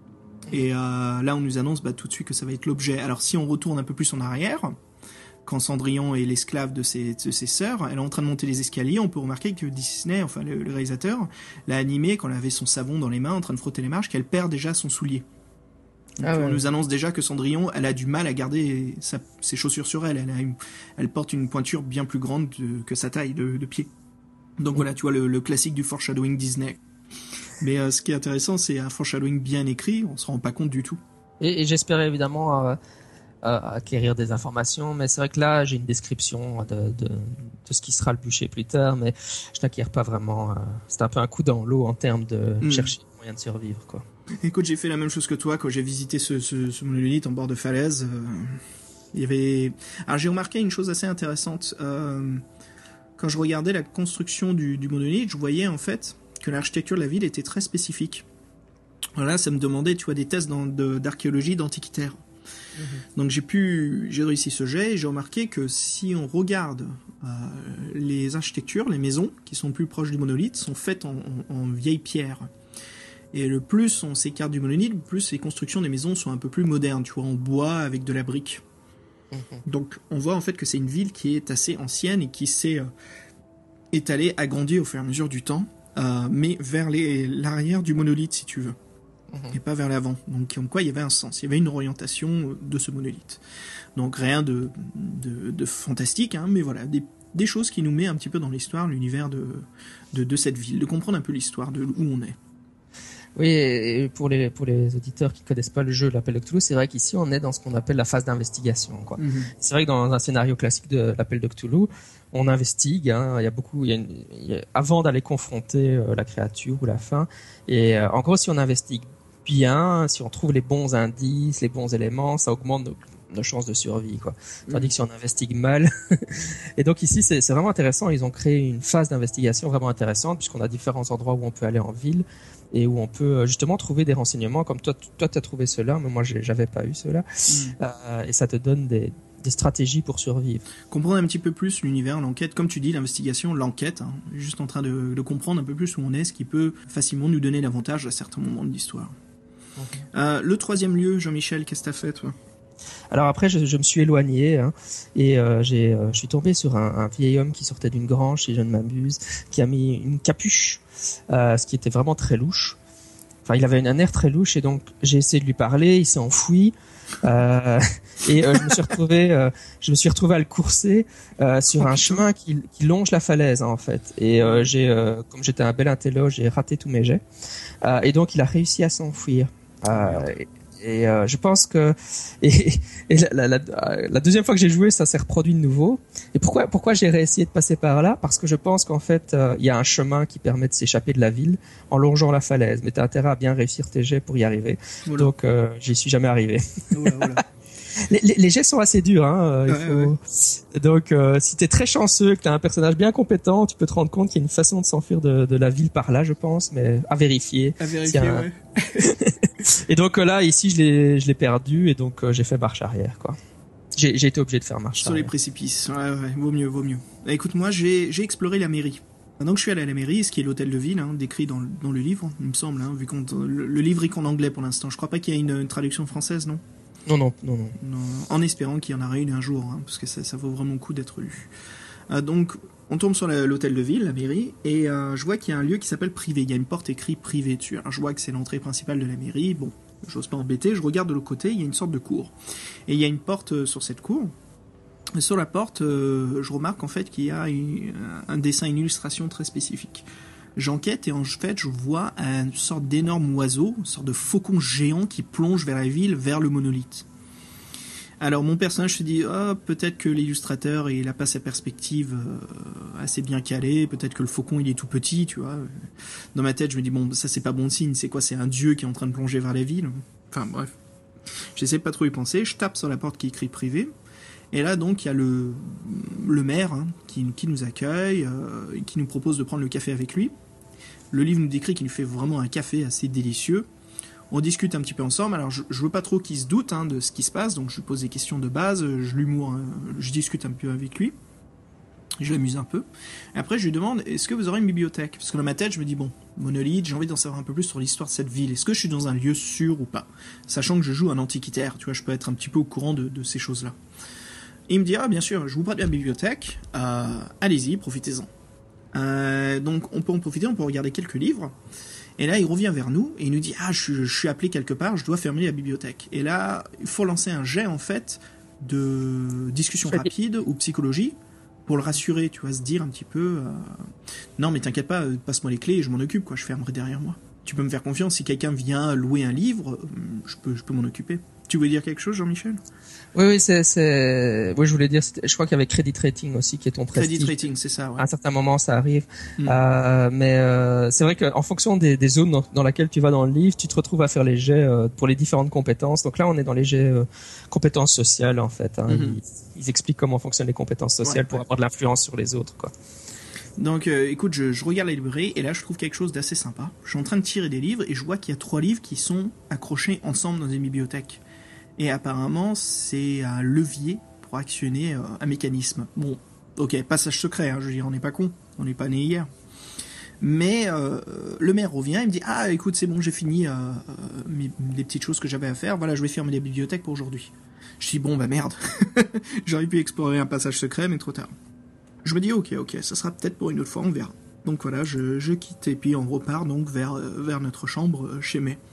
Et euh, là, on nous annonce bah, tout de suite que ça va être l'objet. Alors, si on retourne un peu plus en arrière, quand Cendrillon est l'esclave de ses, de ses sœurs, elle est en train de monter les escaliers, on peut remarquer que Disney, enfin le, le réalisateur, l'a animé quand elle avait son savon dans les mains, en train de frotter les marches, qu'elle perd déjà son soulier. Donc, ah ouais. On nous annonce déjà que Cendrillon, elle a du mal à garder sa, ses chaussures sur elle. Elle, a une, elle porte une pointure bien plus grande de, que sa taille de, de pied. Donc voilà, tu vois le, le classique du foreshadowing Disney. Mais euh, ce qui est intéressant, c'est un foreshadowing bien écrit, on se rend pas compte du tout. Et, et j'espérais évidemment euh, euh, acquérir des informations, mais c'est vrai que là, j'ai une description de, de, de ce qui sera le bûcher plus tard, mais je n'acquiers pas vraiment. Euh, c'est un peu un coup dans l'eau en termes de mmh. chercher un moyen de survivre, quoi. Écoute, j'ai fait la même chose que toi quand j'ai visité ce, ce, ce monolithe en bord de falaise. Euh, il y avait. Alors j'ai remarqué une chose assez intéressante. Euh, quand je regardais la construction du, du monolithe, je voyais en fait que l'architecture de la ville était très spécifique. Voilà, ça me demandait, tu vois, des tests dans, de, d'archéologie d'antiquitaire. Mmh. Donc j'ai pu, j'ai réussi ce jet et j'ai remarqué que si on regarde euh, les architectures, les maisons qui sont plus proches du monolithe sont faites en, en, en vieille pierre. Et le plus on s'écarte du monolithe, le plus les constructions des maisons sont un peu plus modernes, tu vois, en bois avec de la brique. Mmh. Donc on voit en fait que c'est une ville qui est assez ancienne et qui s'est euh, étalée, agrandie au fur et à mesure du temps. Euh, mais vers les, l'arrière du monolithe, si tu veux, mmh. et pas vers l'avant. Donc, comme quoi, il y avait un sens, il y avait une orientation de ce monolithe. Donc, rien de, de, de fantastique, hein, mais voilà, des, des choses qui nous mettent un petit peu dans l'histoire, l'univers de, de, de cette ville, de comprendre un peu l'histoire de où on est. Oui, et pour les, pour les auditeurs qui connaissent pas le jeu L'Appel de Cthulhu, c'est vrai qu'ici, on est dans ce qu'on appelle la phase d'investigation, quoi. Mmh. C'est vrai que dans un scénario classique de L'Appel de Cthulhu, on investigue, hein, il y a beaucoup, il y a, une, il y a avant d'aller confronter euh, la créature ou la fin. Et euh, en gros, si on investigue bien, si on trouve les bons indices, les bons éléments, ça augmente nos, nos chances de survie, quoi. Tandis mmh. que si on investigue mal, et donc ici, c'est, c'est vraiment intéressant. Ils ont créé une phase d'investigation vraiment intéressante puisqu'on a différents endroits où on peut aller en ville et où on peut justement trouver des renseignements comme toi, toi, t'as trouvé cela, mais moi, j'avais pas eu cela. Mmh. Euh, et ça te donne des des stratégies pour survivre. Comprendre un petit peu plus l'univers, l'enquête, comme tu dis, l'investigation, l'enquête, hein, juste en train de, de comprendre un peu plus où on est, ce qui peut facilement nous donner l'avantage à certains moments de l'histoire. Okay. Euh, le troisième lieu, Jean-Michel, qu'est-ce que t'as fait, toi ? Alors après, je, je me suis éloigné hein, et euh, j'ai, euh, je suis tombé sur un, un vieil homme qui sortait d'une grange, si je ne m'abuse, qui a mis une capuche, euh, ce qui était vraiment très louche. Enfin, il avait un air très louche et donc j'ai essayé de lui parler, il s'est enfoui. Euh, et euh, je me suis retrouvé, euh, je me suis retrouvé à le courser euh, sur oh, un putain. chemin qui, qui longe la falaise hein, en fait. Et euh, j'ai, euh, comme j'étais un bel intello, j'ai raté tous mes jets. Euh, et donc il a réussi à s'enfuir. Euh, et et euh, je pense que et, et la, la, la, la deuxième fois que j'ai joué, ça s'est reproduit de nouveau. Et pourquoi pourquoi j'ai réessayé de passer par là ? Parce que je pense qu'en fait, euh, il y a un chemin qui permet de s'échapper de la ville en longeant la falaise. Mais t'as intérêt à bien réussir tes jets pour y arriver. Oula. Donc euh, j'y suis jamais arrivé. Oula, oula. Les, les, les jets sont assez durs, hein. Il ouais, faut... ouais. Donc, euh, si t'es très chanceux, que t'as un personnage bien compétent, tu peux te rendre compte qu'il y a une façon de s'enfuir de, de la ville par là, je pense, mais à vérifier. À vérifier, un... ouais. Et donc là, ici, je l'ai, je l'ai perdu, et donc euh, j'ai fait marche arrière, quoi. J'ai, j'ai été obligé de faire marche sur arrière. Les précipices. Ouais, ouais, vaut mieux, vaut mieux. Écoute, moi, j'ai, j'ai exploré la mairie. Donc, je suis allé à la mairie, ce qui est l'hôtel de ville, hein, décrit dans le, dans le livre, il me semble, hein, vu qu'on le, le livre est qu'en anglais pour l'instant. Je crois pas qu'il y ait une, une traduction française, non? Non, non, non, non, non. En espérant qu'il y en aura une un jour, hein, parce que ça, ça vaut vraiment le coup d'être lu. Euh, donc, on tombe sur la, l'hôtel de ville, la mairie, et euh, je vois qu'il y a un lieu qui s'appelle privé. Il y a une porte écrite privé dessus. Alors, je vois que c'est l'entrée principale de la mairie. Bon, j'ose pas embêter. Je regarde de l'autre côté, il y a une sorte de cour. Et il y a une porte euh, sur cette cour. Et sur la porte, euh, je remarque en fait qu'il y a une, un dessin, une illustration très spécifique. J'enquête et en fait je vois une sorte d'énorme oiseau, une sorte de faucon géant qui plonge vers la ville, vers le monolithe. Alors mon personnage se dit oh, peut-être que l'illustrateur il a pas sa perspective euh, assez bien calée, peut-être que le faucon il est tout petit, tu vois. Dans ma tête je me dis bon ça c'est pas bon signe, c'est quoi, c'est un dieu qui est en train de plonger vers la ville. Enfin bref, j'essaie pas trop y penser, je tape sur la porte qui est écrit privé. Et là donc il y a le le maire hein, qui qui nous accueille, euh, et qui nous propose de prendre le café avec lui. Le livre nous décrit qu'il nous fait vraiment un café assez délicieux. On discute un petit peu ensemble. Alors, je, je veux pas trop qu'il se doute hein, de ce qui se passe, donc je lui pose des questions de base, je l'humour, hein, je discute un peu avec lui, je l'amuse un peu. Et après, je lui demande est-ce que vous aurez une bibliothèque ? Parce que dans ma tête, je me dis bon, monolithe, j'ai envie d'en savoir un peu plus sur l'histoire de cette ville. Est-ce que je suis dans un lieu sûr ou pas ? Sachant que je joue un antiquitaire, tu vois, je peux être un petit peu au courant de, de ces choses-là. Et il me dit ah bien sûr, je vous prête la bibliothèque, euh, allez-y, profitez-en. Euh, donc, on peut en profiter, on peut regarder quelques livres. Et là, il revient vers nous et il nous dit « Ah, je, je suis appelé quelque part, je dois fermer la bibliothèque. » Et là, il faut lancer un jet, en fait, de discussion rapide ou psychologie pour le rassurer, tu vois, se dire un petit peu euh, « Non, mais t'inquiète pas, passe-moi les clés et je m'en occupe, quoi, je fermerai derrière moi. » Tu peux me faire confiance, si quelqu'un vient louer un livre, je peux, je peux m'en occuper. Tu voulais dire quelque chose, Jean-Michel ? Oui, oui, c'est, c'est, oui, je voulais dire, je crois qu'il y avait Credit Rating aussi qui est ton prestige. Credit Rating, c'est ça, ouais. À un certain moment, ça arrive. Mm. Euh, mais euh, c'est vrai qu'en fonction des, des zones dans, dans laquelle tu vas dans le livre, tu te retrouves à faire les jets euh, pour les différentes compétences. Donc là, on est dans les jets euh, compétences sociales, en fait. Hein. Mm-hmm. Ils, ils expliquent comment fonctionnent les compétences sociales ouais, pour ouais. avoir de l'influence sur les autres, quoi. Donc, euh, écoute, je, je regarde la librairie et là, je trouve quelque chose d'assez sympa. Je suis en train de tirer des livres et je vois qu'il y a trois livres qui sont accrochés ensemble dans une bibliothèque. Et apparemment, c'est un levier pour actionner euh, un mécanisme. Bon, ok, passage secret, hein, je veux dire, on n'est pas con, on n'est pas né hier. Mais euh, le maire revient, il me dit « Ah, écoute, c'est bon, j'ai fini euh, euh, mes, les petites choses que j'avais à faire, voilà, je vais fermer la bibliothèque pour aujourd'hui. » Je dis « Bon, bah merde, j'aurais pu explorer un passage secret, mais trop tard. » Je me dis « Ok, ok, ça sera peut-être pour une autre fois, on verra. » Donc voilà, je, je quitte et puis on repart donc vers, vers notre chambre euh, chez May.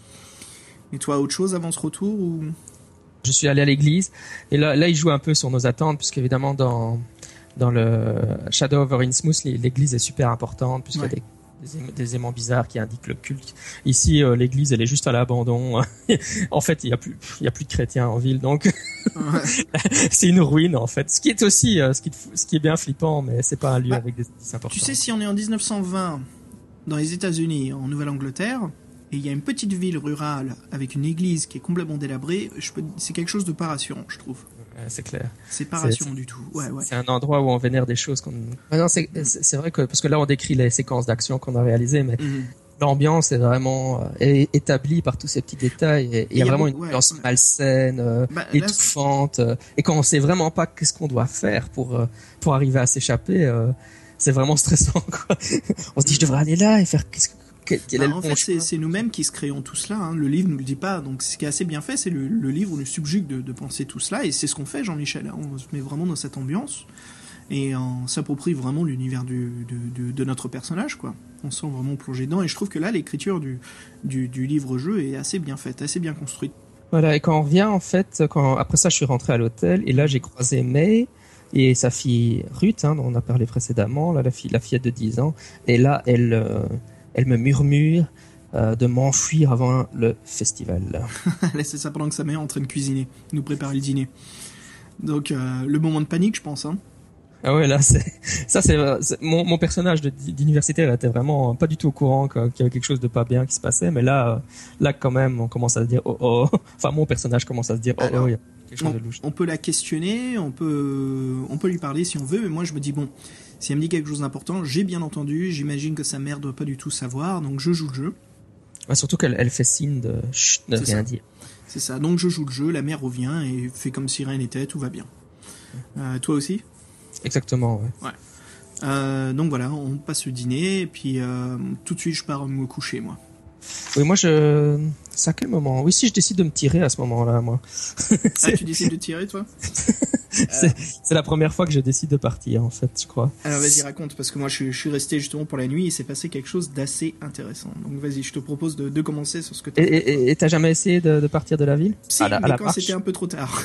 Et toi, autre chose avant ce retour ou... Je suis allé à l'église et là, là, il joue un peu sur nos attentes puisqu'évidemment dans dans le Shadow over Innsmouth, l'église est super importante puisqu'il ouais. y a des, des, des aimants bizarres qui indiquent le culte. Ici, euh, l'église, elle est juste à l'abandon. En fait, il y a plus il y a plus de chrétiens en ville, donc ouais. c'est une ruine en fait. Ce qui est aussi euh, ce qui ce qui est bien flippant, mais c'est pas un lieu bah, avec des églises importantes. Tu sais, si on est en dix-neuf cent vingt dans les États-Unis, en Nouvelle-Angleterre. Et il y a une petite ville rurale avec une église qui est complètement délabrée, je peux... c'est quelque chose de pas rassurant, je trouve. Ouais, c'est clair. C'est pas rassurant du tout. Ouais, ouais. C'est un endroit où on vénère des choses qu'on. Ah non, c'est, c'est vrai que parce que là on décrit les séquences d'action qu'on a réalisées, mais mm-hmm. l'ambiance est vraiment est établie par tous ces petits détails. Et il y a, y a vraiment beaucoup, une ambiance ouais, ouais. malsaine, euh, bah, étouffante. Là, et quand on sait vraiment pas qu'est-ce qu'on doit faire pour euh, pour arriver à s'échapper, euh, c'est vraiment stressant, quoi. On se dit je devrais aller là et faire qu'est-ce que Bah, en fait, c'est, c'est nous-mêmes qui se créons tout cela. Hein. Le livre nous le dit pas. Donc, ce qui est assez bien fait, c'est le, le livre nous subjugue de, de penser tout cela. Et c'est ce qu'on fait, Jean-Michel. Hein. On se met vraiment dans cette ambiance et on s'approprie vraiment l'univers du, de, de, de notre personnage, quoi. On se sent vraiment plongé dedans. Et je trouve que là, l'écriture du, du, du livre-jeu est assez bien faite, assez bien construite. Voilà. Et quand on revient, en fait, quand après ça, je suis rentré à l'hôtel et là, j'ai croisé May et sa fille Ruth, hein, dont on a parlé précédemment, là, la fille, la fillette de dix ans. Et là, elle euh, Elle me murmure euh, de m'enfuir avant le festival. C'est ça, pendant que sa mère est en train de cuisiner, nous préparer le dîner. Donc, euh, le moment de panique, je pense. Hein. Ah ouais, là, c'est ça, c'est, c'est mon, mon personnage de, d'universitaire était vraiment pas du tout au courant qu'il y avait quelque chose de pas bien qui se passait, mais là, là, quand même, on commence à se dire oh oh. Enfin, mon personnage commence à se dire oh Alors, oh. Il y a quelque chose on, de louche. On peut la questionner, on peut, on peut lui parler si on veut, mais moi, je me dis bon. Si elle me dit quelque chose d'important, j'ai bien entendu, j'imagine que sa mère doit pas du tout savoir, donc je joue le jeu. Ouais, surtout qu'elle elle fait signe de chut, ne rien ça. dire. C'est ça, donc je joue le jeu, la mère revient et fait comme si rien n'était, tout va bien. Euh, toi aussi ? Exactement, ouais. Ouais. Euh, donc voilà, on passe le dîner, et puis euh, tout de suite je pars me coucher, moi. Oui, moi je... C'est à quel moment ? Oui, si je décide de me tirer à ce moment-là, moi. Ah, tu décides de tirer, toi ? c'est, euh... c'est la première fois que je décide de partir, en fait, je crois. Alors vas-y, raconte, parce que moi je, je suis resté justement pour la nuit et c'est passé quelque chose d'assez intéressant. Donc vas-y, je te propose de, de commencer sur ce que t'as et, fait. Et, et t'as jamais essayé de, de partir de la ville ? Si, à la, mais à la quand marche. C'était un peu trop tard.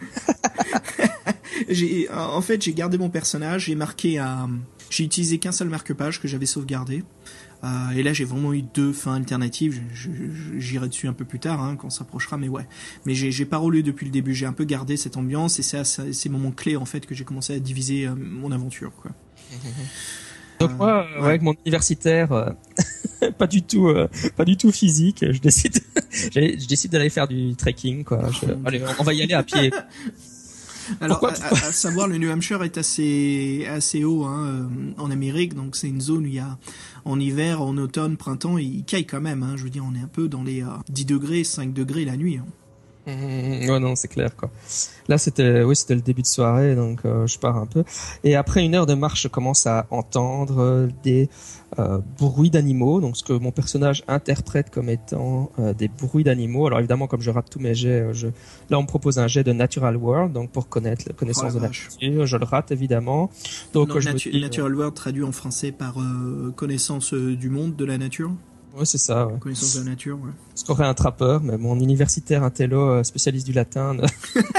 j'ai, en fait, j'ai gardé mon personnage, j'ai marqué un... J'ai utilisé qu'un seul marque-page que j'avais sauvegardé. Euh, et là, j'ai vraiment eu deux fins alternatives. Je, je, j'irai dessus un peu plus tard, hein, quand on s'approchera, mais ouais. Mais j'ai, j'ai pas relu depuis le début. J'ai un peu gardé cette ambiance, et c'est à ces moments clés, en fait, que j'ai commencé à diviser euh, mon aventure, quoi. Donc euh, moi, ouais. avec mon universitaire, euh, pas du tout, euh, pas du tout physique, je décide, je décide d'aller faire du trekking, quoi. Je, allez, on va y aller à pied. Alors, à, à, à savoir, le New Hampshire est assez assez haut, hein, en Amérique, donc c'est une zone où il y a en hiver, en automne, printemps, il caille quand même. Hein, je veux dire, on est un peu dans les euh, dix degrés, cinq degrés la nuit. Hein. Mmh, ouais, non, c'est clair, quoi. Là, c'était, oui, c'était le début de soirée, donc euh, je pars un peu. Et après une heure de marche, je commence à entendre euh, des euh, bruits d'animaux, donc ce que mon personnage interprète comme étant euh, des bruits d'animaux. Alors évidemment, comme je rate tous mes jets, je... là, on me propose un jet de Natural World, donc pour connaître la connaissance oh la de vache. la nature. Je le rate, évidemment. Donc, non, je natu- me dis, Natural World traduit en français par euh, connaissance euh, du monde, de la nature. Ouais, c'est ça. Ouais. Connaissance de la nature, ouais. Je serais un trappeur, mais mon universitaire intello spécialiste du latin. Ne...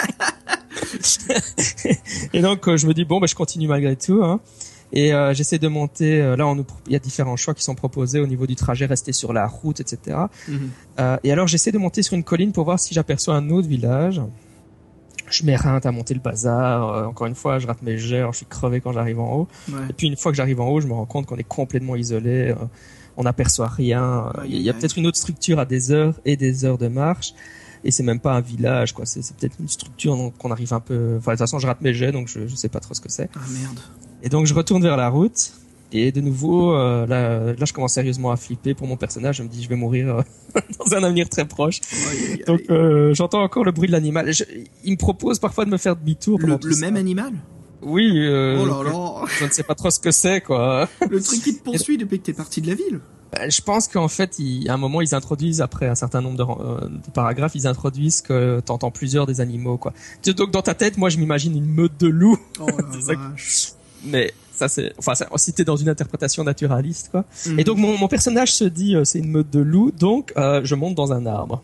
Et donc euh, je me dis bon, bah, je continue malgré tout. Hein. Et euh, j'essaie de monter. Euh, là, on nous... il y a différents choix qui sont proposés au niveau du trajet, rester sur la route, et cetera. Mm-hmm. Euh, et alors j'essaie de monter sur une colline pour voir si j'aperçois un autre village. Je m'éreinte à monter le bazar. Euh, encore une fois, je rate mes jets. Alors, je suis crevé quand j'arrive en haut. Ouais. Et puis une fois que j'arrive en haut, je me rends compte qu'on est complètement isolé. Euh, on n'aperçoit rien. Il y a, y a peut-être une autre structure à des heures et des heures de marche. Et c'est même pas un village, quoi. C'est, c'est peut-être une structure donc, qu'on arrive un peu... Enfin, de toute façon, je rate mes jets, donc je, je sais pas trop ce que c'est. Ah, merde. Et donc, je retourne vers la route. Et de nouveau, euh, là, là, je commence sérieusement à flipper pour mon personnage. Je me dis, je vais mourir euh, dans un avenir très proche. Aïe, aïe, aïe. Donc, euh, j'entends encore le bruit de l'animal. Je, il me propose parfois de me faire demi-tour. Le, le même animal? Oui, euh, oh là là. Je, je ne sais pas trop ce que c'est, quoi. Le truc qui te poursuit depuis que t'es parti de la ville. Je pense qu'en fait, il, à un moment, ils introduisent, après un certain nombre de, euh, de paragraphes, ils introduisent que t'entends plusieurs des animaux, quoi. Donc, dans ta tête, moi, je m'imagine une meute de loups. Oh la vache. Mais ça, c'est, enfin, ça, si t'es dans une interprétation naturaliste, quoi. Mm. Et donc, mon, mon personnage se dit, euh, c'est une meute de loups, donc euh, je monte dans un arbre.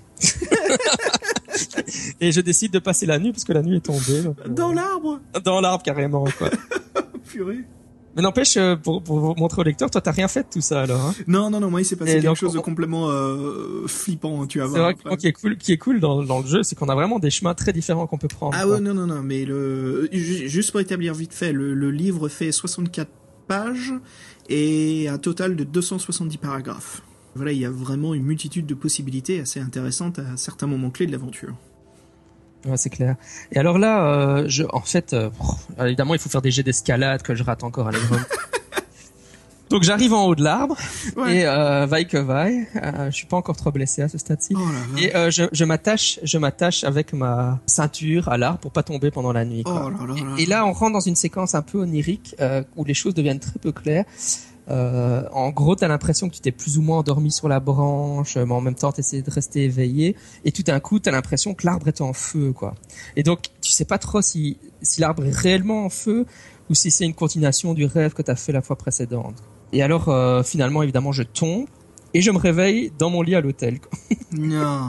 Et je décide de passer la nuit, parce que la nuit est tombée. Donc, euh, dans l'arbre Dans l'arbre, carrément, quoi. Purée. Mais n'empêche, pour, pour montrer au lecteur, toi, t'as rien fait de tout ça, alors, hein. Non, non, non, moi, il s'est passé et quelque donc, chose on... de complètement euh, flippant, tu vas c'est voir. C'est vrai que qui est cool, qui est cool dans, dans le jeu, c'est qu'on a vraiment des chemins très différents qu'on peut prendre. Ah ouais, non, non, non, mais le, juste pour établir vite fait, le, le livre fait soixante-quatre pages et un total de deux cent soixante-dix paragraphes. Voilà, il y a vraiment une multitude de possibilités assez intéressantes à certains moments clés de l'aventure. Ouais, c'est clair. Et alors là, euh, je, en fait, euh, évidemment, il faut faire des jets d'escalade que je rate encore à l'épreuve. Donc j'arrive en haut de l'arbre ouais. et euh, vaille que vaille, euh, je suis pas encore trop blessé à ce stade-ci. Oh et euh, je, je m'attache, je m'attache avec ma ceinture à l'arbre pour pas tomber pendant la nuit. Quoi. Oh là là là. Et, et là, on rentre dans une séquence un peu onirique euh, où les choses deviennent très peu claires. Euh, en gros, t'as l'impression que tu t'es plus ou moins endormi sur la branche, mais en même temps, t'essaies de rester éveillé. Et tout d'un coup, t'as l'impression que l'arbre est en feu, quoi. Et donc, tu sais pas trop si si l'arbre est réellement en feu ou si c'est une continuation du rêve que t'as fait la fois précédente. Et alors, euh, finalement, évidemment, je tombe et je me réveille dans mon lit à l'hôtel, quoi. Non.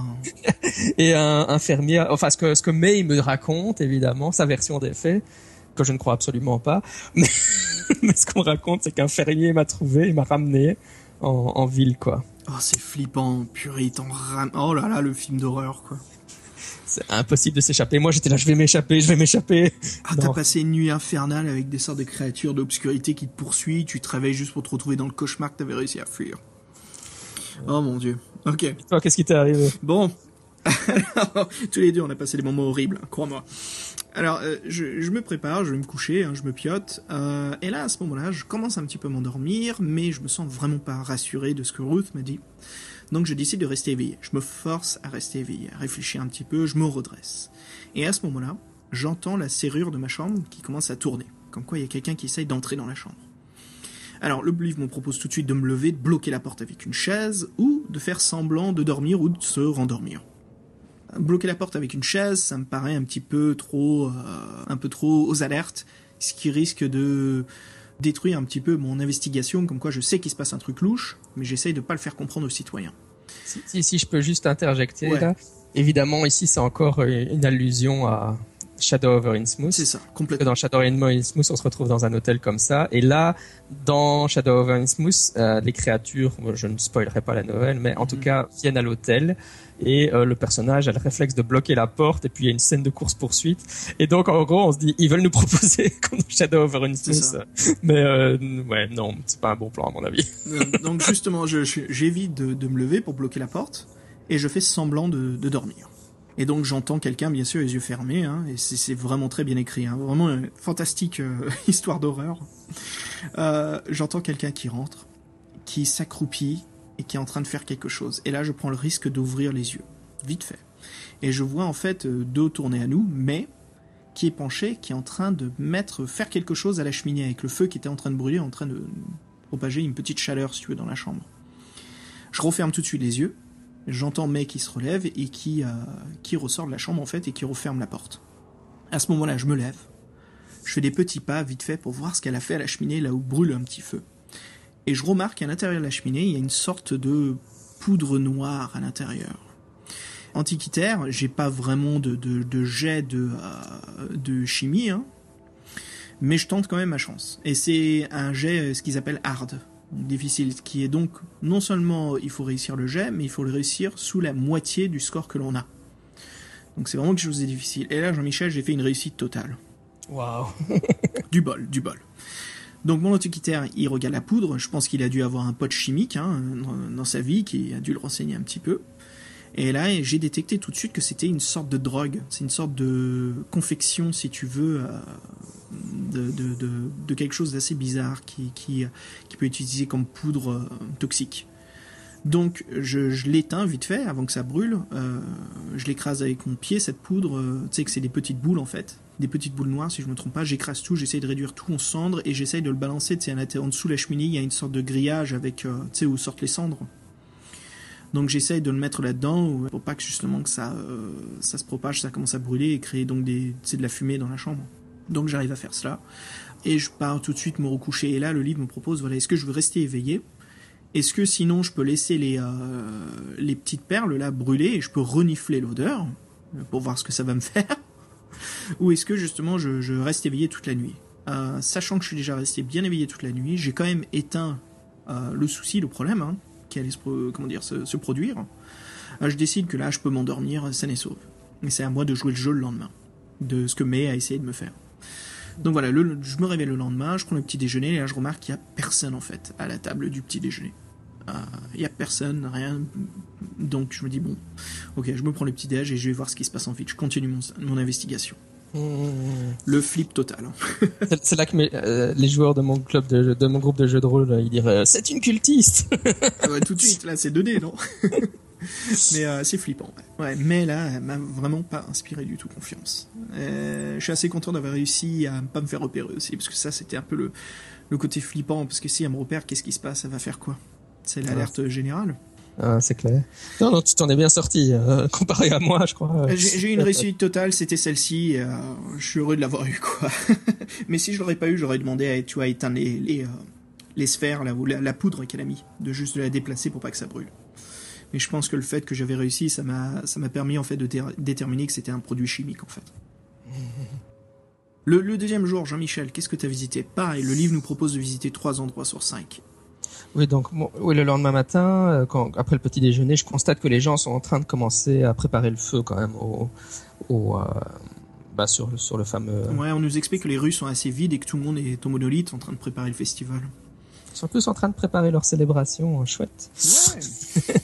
Et un, un fermier, enfin, ce que ce que May me raconte, évidemment, sa version des faits, que je ne crois absolument pas, mais, mais ce qu'on raconte, c'est qu'un fermier m'a trouvé et m'a ramené en, en ville, quoi. Oh, c'est flippant, purée, t'en ram... Oh là là, le film d'horreur, quoi. C'est impossible de s'échapper. Moi, j'étais là, je vais m'échapper, je vais m'échapper. Ah, non. T'as passé une nuit infernale avec des sortes de créatures d'obscurité qui te poursuivent, tu te réveilles juste pour te retrouver dans le cauchemar que t'avais réussi à fuir. Oh mon Dieu. Ok. Et toi, qu'est-ce qui t'est arrivé? Bon. Alors, tous les deux, on a passé des moments horribles, hein, crois-moi. Alors, euh, je, je me prépare, je vais me coucher, hein, je me piote, euh, et là, à ce moment-là, je commence un petit peu à m'endormir, mais je me sens vraiment pas rassuré de ce que Ruth m'a dit. Donc, je décide de rester éveillé. Je me force à rester éveillé, à réfléchir un petit peu, je me redresse. Et à ce moment-là, j'entends la serrure de ma chambre qui commence à tourner, comme quoi il y a quelqu'un qui essaye d'entrer dans la chambre. Alors, le livre me propose tout de suite de me lever, de bloquer la porte avec une chaise, ou de faire semblant de dormir ou de se rendormir. Bloquer la porte avec une chaise, ça me paraît un petit peu trop, euh, un peu trop aux alertes, ce qui risque de détruire un petit peu mon investigation, comme quoi je sais qu'il se passe un truc louche, mais j'essaye de pas le faire comprendre aux citoyens. Si, si, si je peux juste interjecter, ouais. Là. Évidemment, ici, c'est encore une allusion à Shadow over Innsmouth. C'est ça, complètement. Que dans Shadow over Innsmouth, on se retrouve dans un hôtel comme ça. Et là, dans Shadow over Innsmouth, euh, les créatures, je ne spoilerai pas la nouvelle, mais en mm-hmm. tout cas, viennent à l'hôtel. Et euh, le personnage a le réflexe de bloquer la porte. Et puis, il y a une scène de course-poursuite. Et donc, en gros, on se dit, ils veulent nous proposer comme dans Shadow over Innsmouth. Mais euh, ouais, non, c'est pas un bon plan, à mon avis. Donc, justement, je, je, j'évite de, de me lever pour bloquer la porte. Et je fais semblant de, de dormir. Et donc j'entends quelqu'un, bien sûr, les yeux fermés, hein, et c'est, c'est vraiment très bien écrit, hein, vraiment une fantastique euh, histoire d'horreur. Euh, j'entends quelqu'un qui rentre, qui s'accroupit et qui est en train de faire quelque chose. Et là, je prends le risque d'ouvrir les yeux, vite fait. Et je vois en fait euh, dos tourné à nous, mais qui est penché, qui est en train de mettre, faire quelque chose à la cheminée, avec le feu qui était en train de brûler, en train de propager une petite chaleur, si tu veux, dans la chambre. Je referme tout de suite les yeux. J'entends May qui se relève et qui, euh, qui ressort de la chambre en fait et qui referme la porte. À ce moment-là, je me lève. Je fais des petits pas vite fait pour voir ce qu'elle a fait à la cheminée là où brûle un petit feu. Et je remarque qu'à l'intérieur de la cheminée, il y a une sorte de poudre noire à l'intérieur. Antiquitaire, j'ai pas vraiment de, de, de jet de, euh, de chimie, hein, mais je tente quand même ma chance. Et c'est un jet, ce qu'ils appellent hard. Difficile, qui est donc non seulement il faut réussir le jet, mais il faut le réussir sous la moitié du score que l'on a. Donc c'est vraiment quelque chose de difficile. Et là, Jean-Michel, j'ai fait une réussite totale. Waouh. Du bol, du bol. Donc mon antiquitaire, il regarde la poudre. Je pense qu'il a dû avoir un pote chimique hein, dans sa vie qui a dû le renseigner un petit peu. Et là, j'ai détecté tout de suite que c'était une sorte de drogue. C'est une sorte de confection, si tu veux, euh, de, de, de, de quelque chose d'assez bizarre qui, qui, qui peut être utilisé comme poudre euh, toxique. Donc, je, je l'éteins vite fait, avant que ça brûle. Euh, je l'écrase avec mon pied, cette poudre. Euh, tu sais que c'est des petites boules, en fait. Des petites boules noires, si je me trompe pas. J'écrase tout, j'essaye de réduire tout en cendres et j'essaye de le balancer. Tu sais, en dessous de la cheminée, il y a une sorte de grillage avec, euh, tu sais, où sortent les cendres. Donc j'essaye de le mettre là-dedans pour pas que justement que ça, euh, ça se propage, ça commence à brûler et créer donc des, de la fumée dans la chambre. Donc j'arrive à faire cela et je pars tout de suite me recoucher. Et là le livre me propose voilà, est-ce que je veux rester éveillé ? Est-ce que sinon je peux laisser les, euh, les petites perles là brûler et je peux renifler l'odeur pour voir ce que ça va me faire ? Ou est-ce que justement je, je reste éveillé toute la nuit ? euh, Sachant que je suis déjà resté bien éveillé toute la nuit, j'ai quand même éteint euh, le souci, le problème, hein, qui allait se, comment dire, se, se produire, euh, je décide que là, je peux m'endormir sain et sauve. Et c'est à moi de jouer le jeu le lendemain, de ce que May a essayé de me faire. Donc voilà, le, je me réveille le lendemain, je prends le petit déjeuner, et là, je remarque qu'il n'y a personne, en fait, à la table du petit déjeuner. Il euh, n'y a personne, rien. Donc je me dis, bon, ok, je me prends le petit déj et je vais voir ce qui se passe en fait. Je continue mon, mon investigation. Mmh. Le flip total. c'est, c'est là que mes, euh, les joueurs de mon club, de, de mon groupe de jeux de rôle, ils diraient c'est une cultiste. Ah ouais, tout de suite, là, c'est deux D, non? Mais euh, c'est flippant. Ouais. Ouais, mais là, elle m'a vraiment pas inspiré du tout confiance. Euh, je suis assez content d'avoir réussi à pas me faire repérer aussi, parce que ça, c'était un peu le, le côté flippant, parce que si elle me repère, qu'est-ce qui se passe? Elle va faire quoi? C'est l'alerte ah. générale. Ah, c'est clair. Non, non, tu t'en es bien sorti, euh, comparé à moi, je crois. J'ai, j'ai eu une réussite totale, c'était celle-ci, et, euh, je suis heureux de l'avoir eu, quoi. Mais si je l'aurais pas eu, j'aurais demandé à, tu vois, éteindre les, les, euh, les sphères, là, ou la, la poudre qu'elle a mis, de juste de la déplacer pour pas que ça brûle. Mais je pense que le fait que j'avais réussi, ça m'a, ça m'a permis, en fait, de dé- déterminer que c'était un produit chimique, en fait. Le, le deuxième jour, Jean-Michel, qu'est-ce que tu as visité? Pareil, le livre nous propose de visiter trois endroits sur cinq. Oui, donc bon, oui, le lendemain matin, quand, après le petit déjeuner, je constate que les gens sont en train de commencer à préparer le feu quand même au, au, euh, bah, sur, le, sur le fameux... Ouais, on nous explique que les rues sont assez vides et que tout le monde est au monolithe en train de préparer le festival. Ils sont tous en train de préparer leur célébration, chouette. Ouais.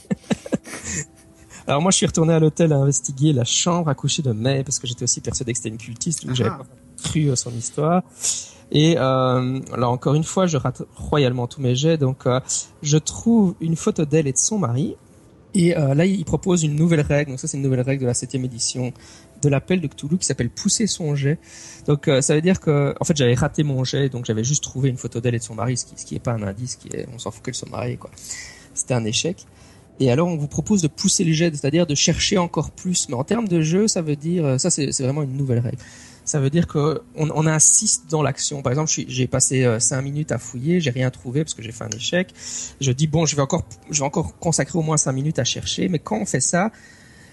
Alors moi, je suis retourné à l'hôtel à investiguer la chambre à coucher de May parce que j'étais aussi persuadé que c'était une cultiste, donc ah. j'avais pas cru à son histoire. Et euh, là encore une fois, je rate royalement tous mes jets. Donc, euh, je trouve une photo d'elle et de son mari. Et euh, là, il propose une nouvelle règle. Donc ça, c'est une nouvelle règle de la septième édition de l'appel de Cthulhu qui s'appelle pousser son jet. Donc, euh, ça veut dire que, en fait, j'avais raté mon jet, donc j'avais juste trouvé une photo d'elle et de son mari, ce qui, ce qui est pas un indice, qui est, on s'en fout qu'elles soient mariées, quoi. C'était un échec. Et alors, on vous propose de pousser le jet, c'est-à-dire de chercher encore plus. Mais en termes de jeu, ça veut dire, ça, c'est, c'est vraiment une nouvelle règle. Ça veut dire que on, on insiste dans l'action. Par exemple, je suis, j'ai passé euh, cinq minutes à fouiller, j'ai rien trouvé parce que j'ai fait un échec. Je dis bon, je vais encore, je vais encore consacrer au moins cinq minutes à chercher. Mais quand on fait ça,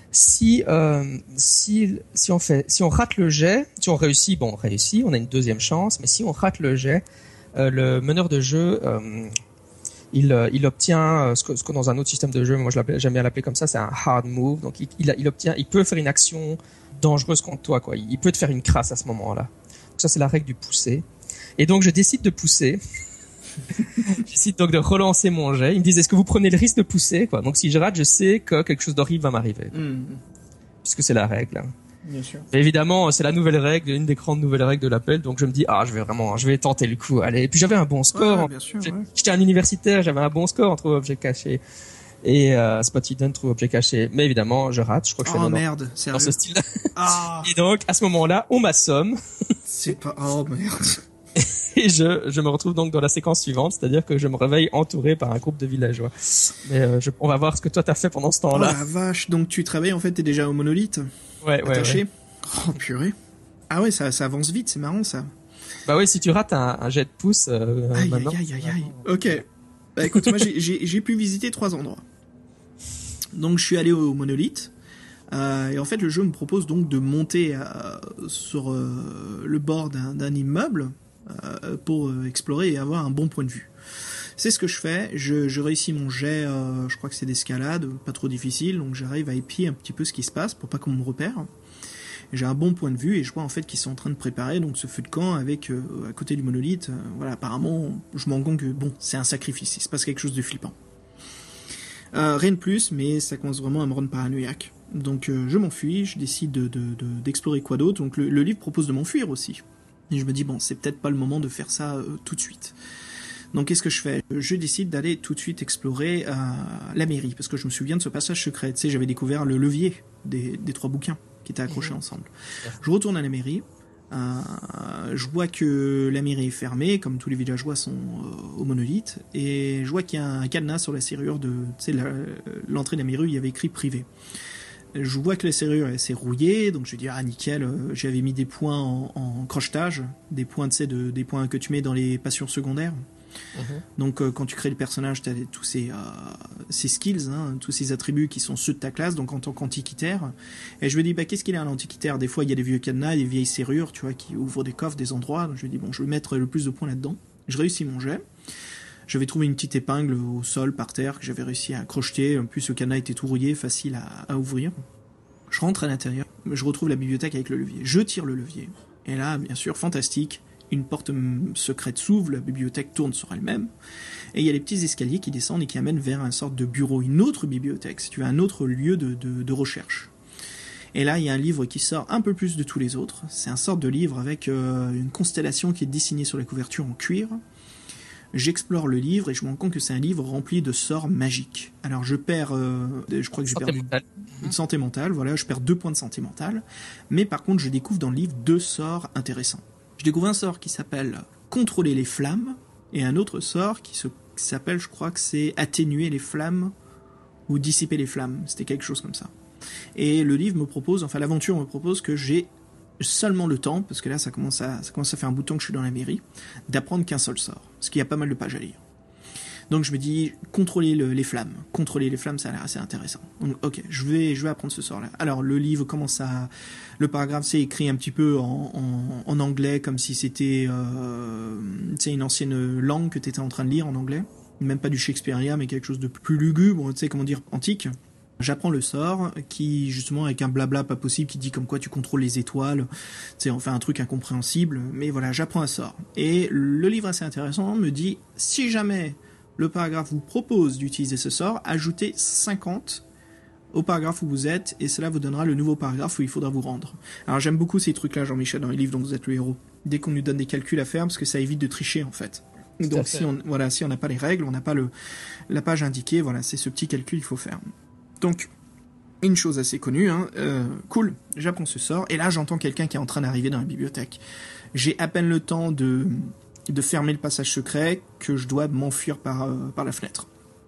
Si euh, si si on fait si on rate le jet, si on réussit, bon, on réussit, on a une deuxième chance. Mais si on rate le jet, euh, le meneur de jeu euh, il euh, il obtient euh, ce que ce que dans un autre système de jeu, moi je l'appelle, j'aime bien l'appeler comme ça, c'est un hard move. Donc il il, il obtient, il peut faire une action dangereuse contre toi, quoi. Il peut te faire une crasse à ce moment-là. Donc ça c'est la règle du pousser. Et donc je décide de pousser. Je décide donc de relancer mon jet. Ils me disent, est-ce que vous prenez le risque de pousser, quoi. Donc si je rate, je sais que quelque chose d'horrible va m'arriver. Mmh. Puisque c'est la règle. Bien sûr. Et évidemment, c'est la nouvelle règle, une des grandes nouvelles règles de l'appel. Donc je me dis, ah, je vais vraiment, je vais tenter le coup. Allez. Et puis j'avais un bon score. Ouais, bien sûr, ouais. J'étais un universitaire, j'avais un bon score en trouve objet caché. Et euh, Spot Hidden trouve objet caché. Mais évidemment, je rate. Je crois que je fais oh dans, merde, sérieux dans ce style-là. Ah. Et donc, à ce moment-là, on m'assomme. C'est pas... Oh merde. Et je, je me retrouve donc dans la séquence suivante, c'est-à-dire que je me réveille entouré par un groupe de villageois. Mais euh, je, on va voir ce que toi t'as fait pendant ce temps-là. Oh la vache, donc tu travailles en fait, t'es déjà au monolithe. Ouais, ouais, attaché. ouais. Oh purée. Ah ouais, ça, ça avance vite, c'est marrant ça. Bah oui, si tu rates un, un jet de pouce, euh, aïe, maintenant, aïe, aïe, aïe, aïe. Ok. Bah écoute, moi j'ai, j'ai, j'ai pu visiter trois endroits. Donc je suis allé au monolithe. Euh, et en fait, le jeu me propose donc de monter euh, sur euh, le bord d'un, d'un immeuble euh, pour euh, explorer et avoir un bon point de vue. C'est ce que je fais. Je, je réussis mon jet, euh, je crois que c'est d'escalade, pas trop difficile, donc j'arrive à épier un petit peu ce qui se passe pour pas qu'on me repère. J'ai un bon point de vue et je vois en fait qu'ils sont en train de préparer donc ce feu de camp avec euh, à côté du monolithe. Euh, voilà, apparemment, je me rends compte que bon, c'est un sacrifice, il se passe quelque chose de flippant. Euh, rien de plus, mais ça commence vraiment à me rendre paranoïaque. Donc euh, je m'enfuis, je décide de, de, de, d'explorer quoi d'autre. Donc le, le livre propose de m'enfuir aussi. Et je me dis, bon, c'est peut-être pas le moment de faire ça euh, tout de suite. Donc qu'est-ce que je fais ? Je décide d'aller tout de suite explorer euh, la mairie, parce que je me souviens de ce passage secret. Tu sais, j'avais découvert le levier des, des trois bouquins qui étaient accrochés mmh. ensemble. Je retourne à la mairie. Euh, je vois que la mairie est fermée, comme tous les villageois sont euh, au monolithe, et je vois qu'il y a un cadenas sur la serrure de, tu sais, la, l'entrée de la mairie, il y avait écrit privé. Je vois que la serrure est rouillée, donc je dis ah nickel, euh, j'avais mis des points en, en crochetage, des points, tu sais, de, des points que tu mets dans les passions secondaires. Mmh. Donc euh, quand tu crées le personnage, tu as tous ces, euh, ces skills, hein, tous ces attributs qui sont ceux de ta classe, donc en tant qu'antiquitaire. Et je me dis, bah, qu'est-ce qu'il est un antiquitaire ? Des fois, il y a des vieux cadenas, des vieilles serrures, tu vois, qui ouvrent des coffres, des endroits. Donc je me dis, bon, je vais mettre le plus de points là-dedans. Je réussis mon jet. Je vais trouver une petite épingle au sol, par terre, que j'avais réussi à crocheter. En plus, le cadenas était tout rouillé, facile à, à ouvrir. Je rentre à l'intérieur, je retrouve la bibliothèque avec le levier. Je tire le levier. Et là, bien sûr, fantastique, une porte secrète s'ouvre, la bibliothèque tourne sur elle-même, et il y a les petits escaliers qui descendent et qui amènent vers une sorte de bureau, une autre bibliothèque, si tu veux, un autre lieu de, de, de recherche. Et là, il y a un livre qui sort un peu plus de tous les autres. C'est un sorte de livre avec euh, une constellation qui est dessinée sur la couverture en cuir. J'explore le livre et je me rends compte que c'est un livre rempli de sorts magiques. Alors je perds, euh, je crois que j'ai santé perdu mentale. une santé mentale, voilà, je perds deux points de santé mentale, mais par contre je découvre dans le livre deux sorts intéressants. Je découvre un sort qui s'appelle contrôler les flammes et un autre sort qui, se, qui s'appelle, je crois que c'est atténuer les flammes ou dissiper les flammes, c'était quelque chose comme ça. Et le livre me propose, enfin l'aventure me propose que j'ai seulement le temps, parce que là ça commence à, ça commence à faire un bout de temps que je suis dans la mairie, d'apprendre qu'un seul sort, parce qu'il y a pas mal de pages à lire. Donc je me dis, contrôler le, les flammes, contrôler les flammes, ça a l'air assez intéressant. Donc ok, je vais, je vais apprendre ce sort-là. Alors le livre commence à, le paragraphe c'est écrit un petit peu en, en, en anglais, comme si c'était, euh, c'est une ancienne langue que tu étais en train de lire en anglais, même pas du shakespearien, mais quelque chose de plus lugubre, tu sais comment dire, antique. J'apprends le sort qui, justement, avec un blabla pas possible, qui dit comme quoi tu contrôles les étoiles, c'est enfin un truc incompréhensible, mais voilà, j'apprends un sort. Et le livre assez intéressant me dit, si jamais le paragraphe vous propose d'utiliser ce sort, ajoutez cinquante au paragraphe où vous êtes, et cela vous donnera le nouveau paragraphe où il faudra vous rendre. Alors j'aime beaucoup ces trucs-là, Jean-Michel, dans les livres dont vous êtes le héros. Dès qu'on nous donne des calculs à faire, parce que ça évite de tricher, en fait. Donc si on, voilà, si on n'a pas les règles, on n'a pas le, la page indiquée, voilà, c'est ce petit calcul qu'il faut faire. Donc, une chose assez connue, hein, euh, cool, j'apprends ce sort, et là j'entends quelqu'un qui est en train d'arriver dans la bibliothèque. J'ai à peine le temps de, de fermer le passage secret que je dois m'enfuir par, euh, par la fenêtre.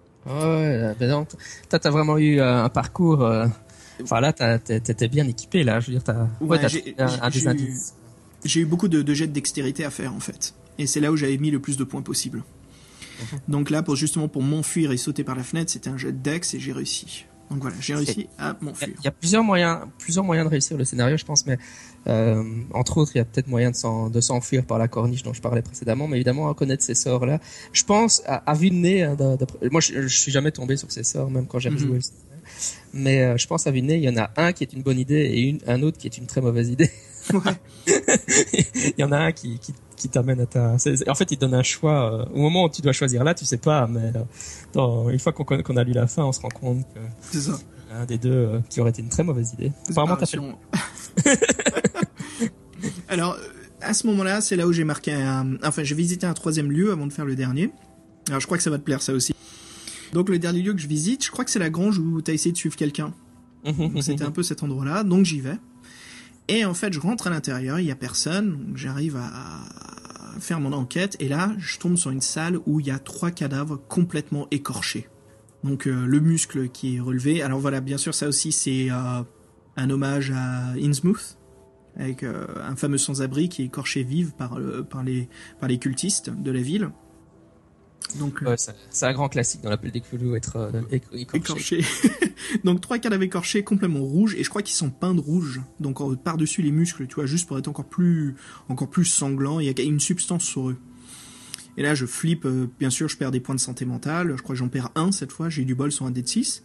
Ouais, ben non, toi t'as vraiment eu un parcours, euh, enfin là t'as, t'étais bien équipé là, je veux dire, t'as, ouais, ouais, t'as j'ai, un, un j'ai, des indices. Eu, j'ai eu beaucoup de, de jets de dextérité à faire en fait, et c'est là où j'avais mis le plus de points possible. Mm-hmm. Donc là, pour justement pour m'enfuir et sauter par la fenêtre, c'était un jet de dex et j'ai réussi. Donc voilà, j'ai réussi à m'enfuir. Il y a plusieurs moyens, plusieurs moyens de réussir le scénario, je pense, mais euh, entre autres, il y a peut-être moyen de, s'en, de s'enfuir par la corniche dont je parlais précédemment, mais évidemment, à connaître ces sorts-là. Je pense, à, à vue de nez, hein, moi, je, je suis jamais tombé sur ces sorts, même quand j'ai rejoué mm-hmm. le scénario. Mais euh, je pense, à vue de nez, il y en a un qui est une bonne idée et une, un autre qui est une très mauvaise idée. Ouais. Il y en a un qui, qui, qui t'amène à ta... C'est, en fait, il donne un choix. Euh, au moment où tu dois choisir là, tu sais pas, mais euh, dans, une fois qu'on, qu'on a lu la fin, on se rend compte que... C'est ça. Un des deux euh, qui aurait été une très mauvaise idée. Apparemment, t'as fait... Alors, à ce moment-là, c'est là où j'ai marqué un... Enfin, j'ai visité un troisième lieu avant de faire le dernier. Alors, je crois que ça va te plaire, ça aussi. Donc, le dernier lieu que je visite, je crois que c'est la grange où t'as essayé de suivre quelqu'un. Donc, c'était un peu cet endroit-là. Donc, j'y vais. Et en fait, je rentre à l'intérieur, il y a personne. Donc, j'arrive à faire mon enquête. Et là, je tombe sur une salle où il y a trois cadavres complètement écorchés. Donc, euh, le muscle qui est relevé. Alors voilà, bien sûr, ça aussi, c'est euh, un hommage à Innsmouth, avec euh, un fameux sans-abri qui est écorché vif par, euh, par, les, par les cultistes de la ville. Donc, ouais, c'est, c'est un grand classique dans l'appel des Cthulhu, être euh, écorché. écorché. Donc trois cadavres écorchés complètement rouges, et je crois qu'ils sont peints de rouge, donc euh, par-dessus les muscles, tu vois, juste pour être encore plus, encore plus sanglant. Il y a une substance sur eux. Et là, je flippe, euh, bien sûr, je perds des points de santé mentale, je crois que j'en perds un cette fois, j'ai eu du bol sur un dé de six.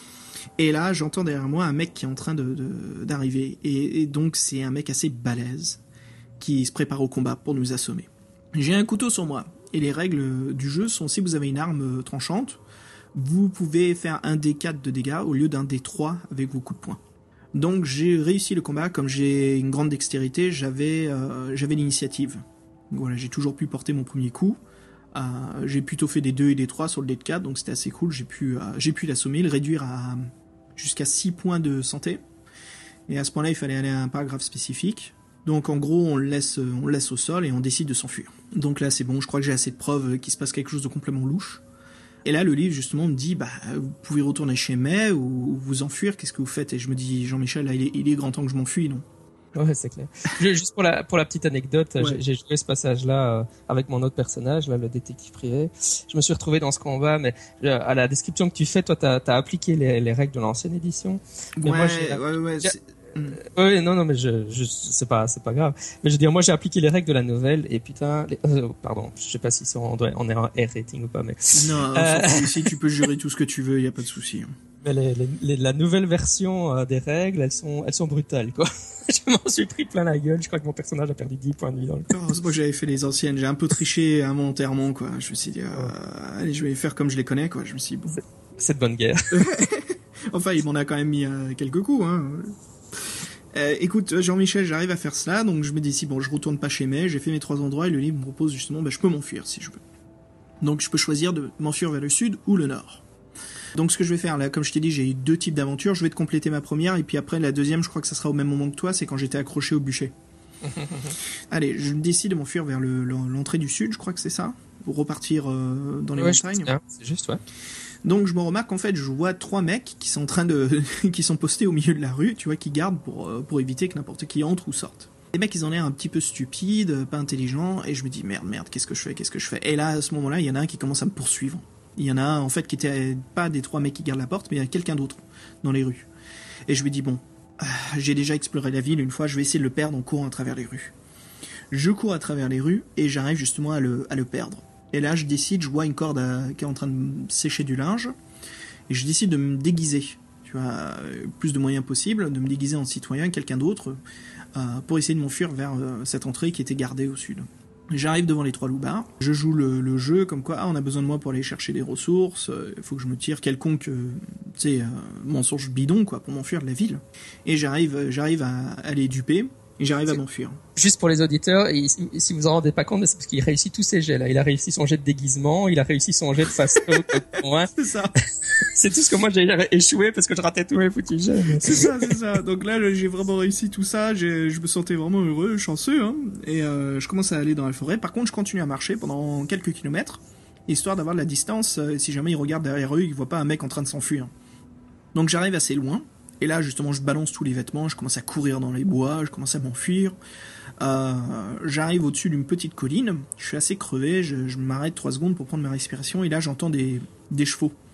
Et là, j'entends derrière moi un mec qui est en train de, de, d'arriver, et, et donc c'est un mec assez balèze, qui se prépare au combat pour nous assommer. J'ai un couteau sur moi. Et les règles du jeu sont, si vous avez une arme tranchante, vous pouvez faire un dé quatre de dégâts au lieu d'un dé trois avec vos coups de poing. Donc j'ai réussi le combat, comme j'ai une grande dextérité, j'avais, euh, j'avais l'initiative. Donc voilà, j'ai toujours pu porter mon premier coup. Euh, j'ai plutôt fait des deux et des trois sur le dé de quatre, donc c'était assez cool, j'ai pu, euh, j'ai pu l'assommer, le réduire à jusqu'à six points de santé. Et à ce point-là, il fallait aller à un paragraphe spécifique. Donc en gros, on le laisse, on le laisse au sol et on décide de s'enfuir. Donc là, c'est bon, je crois que j'ai assez de preuves qu'il se passe quelque chose de complètement louche. Et là, le livre, justement, me dit, bah, vous pouvez retourner chez May ou vous enfuir, qu'est-ce que vous faites ? Et je me dis, Jean-Michel, là, il est, il est grand temps que je m'enfuis, non ? Ouais, c'est clair. Juste pour la, pour la petite anecdote, ouais. j'ai, j'ai joué ce passage-là euh, avec mon autre personnage, là, le détective privé. Je me suis retrouvé dans ce combat, mais euh, à la description que tu fais, toi, t'as, t'as appliqué les, les règles de l'ancienne édition. Mais ouais, moi, j'ai, ouais, ouais, j'ai, Oui, non, non, mais je, je, c'est pas, c'est pas grave. Mais je veux dire, moi, j'ai appliqué les règles de la nouvelle et putain, les, euh, pardon, je sais pas si on doit, on est en R-rating ou pas, mais. Non, euh... ici, tu peux jurer tout ce que tu veux, y a pas de souci. Mais les, les, les, la nouvelle version euh, des règles, elles sont, elles sont brutales, quoi. Je m'en suis pris plein la gueule. Je crois que mon personnage a perdu dix points de vie dans le corps. C'est pas que j'avais fait les anciennes. J'ai un peu triché involontairement, quoi. Je me suis dit, euh, ouais. allez, je vais faire comme je les connais, quoi. Je me suis dit, bon. C'est, c'est de bonne guerre. Enfin, il m'en a quand même mis euh, quelques coups, hein. Euh, écoute, Jean-Michel, j'arrive à faire cela, donc je me dis si bon, je retourne pas chez May, j'ai fait mes trois endroits et le livre me propose justement, bah, je peux m'enfuir si je veux. Donc je peux choisir de m'enfuir vers le sud ou le nord. Donc ce que je vais faire là, comme je t'ai dit, j'ai eu deux types d'aventures, je vais te compléter ma première et puis après la deuxième, je crois que ça sera au même moment que toi, c'est quand j'étais accroché au bûcher. Allez, je décide de m'enfuir vers le, l'entrée du sud, je crois que c'est ça, pour repartir euh, dans les ouais, montagnes. C'est, c'est juste, ouais. Donc je me remarque en fait, je vois trois mecs qui sont en train de, qui sont postés au milieu de la rue, tu vois, qui gardent pour pour éviter que n'importe qui entre ou sorte. Les mecs, ils ont l'air un petit peu stupides, pas intelligents, et je me dis merde, merde, qu'est-ce que je fais, qu'est-ce que je fais. Et là, à ce moment-là, il y en a un qui commence à me poursuivre. Il y en a un en fait qui était pas des trois mecs qui gardent la porte, mais il y a quelqu'un d'autre dans les rues. Et je me dis bon, euh, j'ai déjà exploré la ville une fois, je vais essayer de le perdre en courant à travers les rues. Je cours à travers les rues et j'arrive justement à le à le perdre. Et là, je décide, je vois une corde à, qui est en train de sécher du linge. Et je décide de me déguiser, tu vois, plus de moyens possibles, de me déguiser en citoyen, quelqu'un d'autre, euh, pour essayer de m'enfuir vers euh, cette entrée qui était gardée au sud. J'arrive devant les trois loupards, je joue le, le jeu comme quoi, ah, on a besoin de moi pour aller chercher des ressources, il euh, faut que je me tire quelconque, euh, tu sais, euh, mensonge bidon, quoi, pour m'enfuir de la ville. Et j'arrive, j'arrive à, à les duper, et j'arrive à m'enfuir. Juste pour les auditeurs, et si vous en rendez pas compte, c'est parce qu'il réussit tous ses jets là. Il a réussi son jet de déguisement, il a réussi son jet de façon. Ouais. C'est ça. C'est tout ce que moi j'ai échoué parce que je ratais tous mes foutus jets. Mais... C'est ça, c'est ça. Donc là, j'ai vraiment réussi tout ça. J'ai, je me sentais vraiment heureux, chanceux, hein. Et euh, je commence à aller dans la forêt. Par contre, je continue à marcher pendant quelques kilomètres, histoire d'avoir de la distance. Euh, si jamais ils regardent derrière eux, ils voient pas un mec en train de s'enfuir. Donc j'arrive assez loin. Et là, justement, je balance tous les vêtements, je commence à courir dans les bois, je commence à m'enfuir. Euh, j'arrive au-dessus d'une petite colline, je suis assez crevé, je, je m'arrête trois secondes pour prendre ma respiration, et là, j'entends des, des chevaux.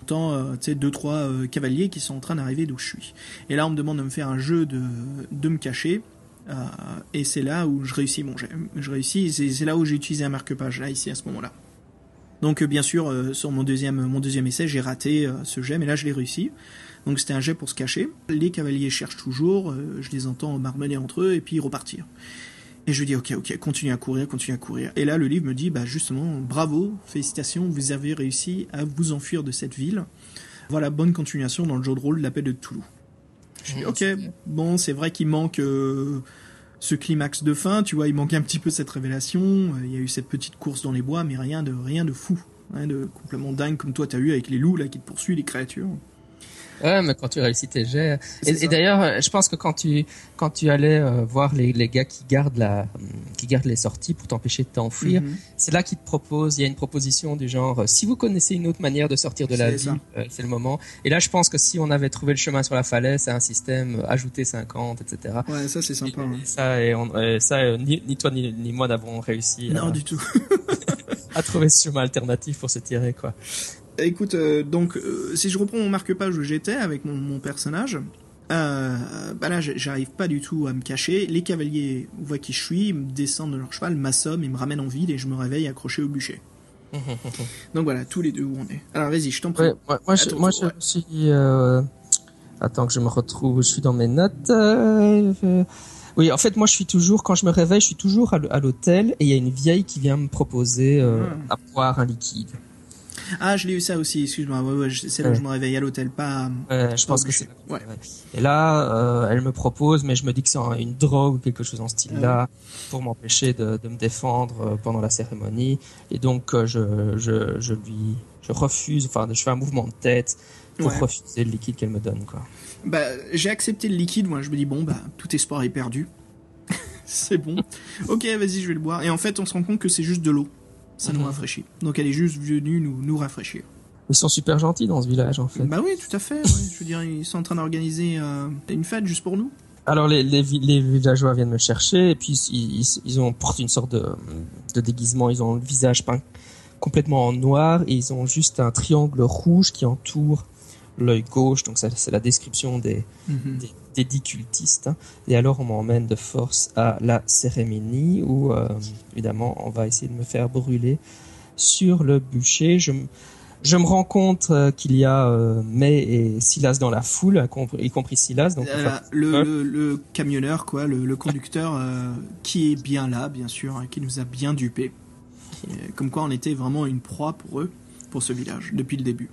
j'entends euh, tu sais deux trois euh, cavaliers qui sont en train d'arriver d'où je suis. Et là on me demande de me faire un jeu de de me cacher. Euh, et c'est là où je réussis mon jet. Je réussis, c'est, c'est là où j'ai utilisé un marque-page, là, ici, à ce moment-là. Donc, euh, bien sûr, euh, sur mon deuxième, mon deuxième essai, j'ai raté euh, ce jet, mais là, je l'ai réussi. Donc, c'était un jet pour se cacher. Les cavaliers cherchent toujours, euh, je les entends marmonner entre eux, et puis repartir. Et je dis, ok, ok, continue à courir, continue à courir. Et là, le livre me dit, bah, justement, bravo, félicitations, vous avez réussi à vous enfuir de cette ville. Voilà, bonne continuation dans le jeu de rôle de l'appel de Cthulhu. Je dis, ok, bon, c'est vrai qu'il manque euh, ce climax de fin, tu vois, il manquait un petit peu cette révélation, euh, il y a eu cette petite course dans les bois, mais rien de rien de fou, rien de complètement dingue comme toi t'as eu avec les loups là qui te poursuivent, les créatures. Ouais, mais quand tu réussis tes jets. Et, et d'ailleurs, je pense que quand tu quand tu allais euh, voir les, les gars qui gardent la qui gardent les sorties pour t'empêcher de t'enfuir, mm-hmm. c'est là qu'ils te proposent. Il y a une proposition du genre euh, si vous connaissez une autre manière de sortir de la ville, euh, c'est le moment. Et là, je pense que si on avait trouvé le chemin sur la falaise, c'est un système euh, ajouter cinquante, et cetera. Ouais, ça c'est sympa. Et, hein. et ça, et on, et ça, euh, ni, ni toi ni, ni moi n'avons réussi. Non, à, du tout. à trouver ce chemin alternatif pour se tirer, quoi. Écoute, euh, donc euh, si je reprends mon marque-page où j'étais avec mon, mon personnage, euh, bah là j'arrive pas du tout à me cacher. Les cavaliers voient qui je suis, me descendent de leur cheval, m'assomment et me ramènent en ville et je me réveille accroché au bûcher. Donc voilà, tous les deux où on est. Alors vas-y, je t'en prie. Ouais, moi, moi, je, moi je suis... Euh... Attends que je me retrouve, je suis dans mes notes. Euh... Oui, en fait, moi, je suis toujours, quand je me réveille, je suis toujours à l'hôtel et il y a une vieille qui vient me proposer euh, mmh. à boire un liquide. Ah, je l'ai eu ça aussi, excuse-moi. Ouais, ouais, c'est là où ouais. je me réveille à l'hôtel, pas. Ouais, je pas pense que c'est. Ouais. Et là, euh, elle me propose, mais je me dis que c'est une drogue ou quelque chose en style-là, ouais. pour m'empêcher de, de me défendre pendant la cérémonie. Et donc, je, je, je lui, je refuse. Enfin, je fais un mouvement de tête pour ouais. refuser le liquide qu'elle me donne, quoi. Bah, j'ai accepté le liquide. Moi, je me dis bon, bah, tout espoir est perdu. C'est bon. Ok, vas-y, je vais le boire. Et en fait, on se rend compte que c'est juste de l'eau. Ça mmh. nous rafraîchit. Donc elle est juste venue nous, nous rafraîchir. Ils sont super gentils dans ce village, en fait. Bah oui, tout à fait. Ouais. Je veux dire, ils sont en train d'organiser euh, une fête juste pour nous. Alors les, les, les villageois viennent me chercher et puis ils, ils, ils ont porté une sorte de, de déguisement. Ils ont le visage peint complètement en noir et ils ont juste un triangle rouge qui entoure l'œil gauche. Donc ça, c'est la description des, mmh. des, des dix cultistes. Et alors on m'emmène de force à la cérémonie où euh, évidemment on va essayer de me faire brûler sur le bûcher. Je, je me rends compte euh, qu'il y a euh, May et Silas dans la foule, y compris Silas. Donc euh, le, le, le camionneur, quoi, le, le conducteur euh, qui est bien là, bien sûr, hein, qui nous a bien dupés. Comme quoi on était vraiment une proie pour eux, pour ce village, depuis le début.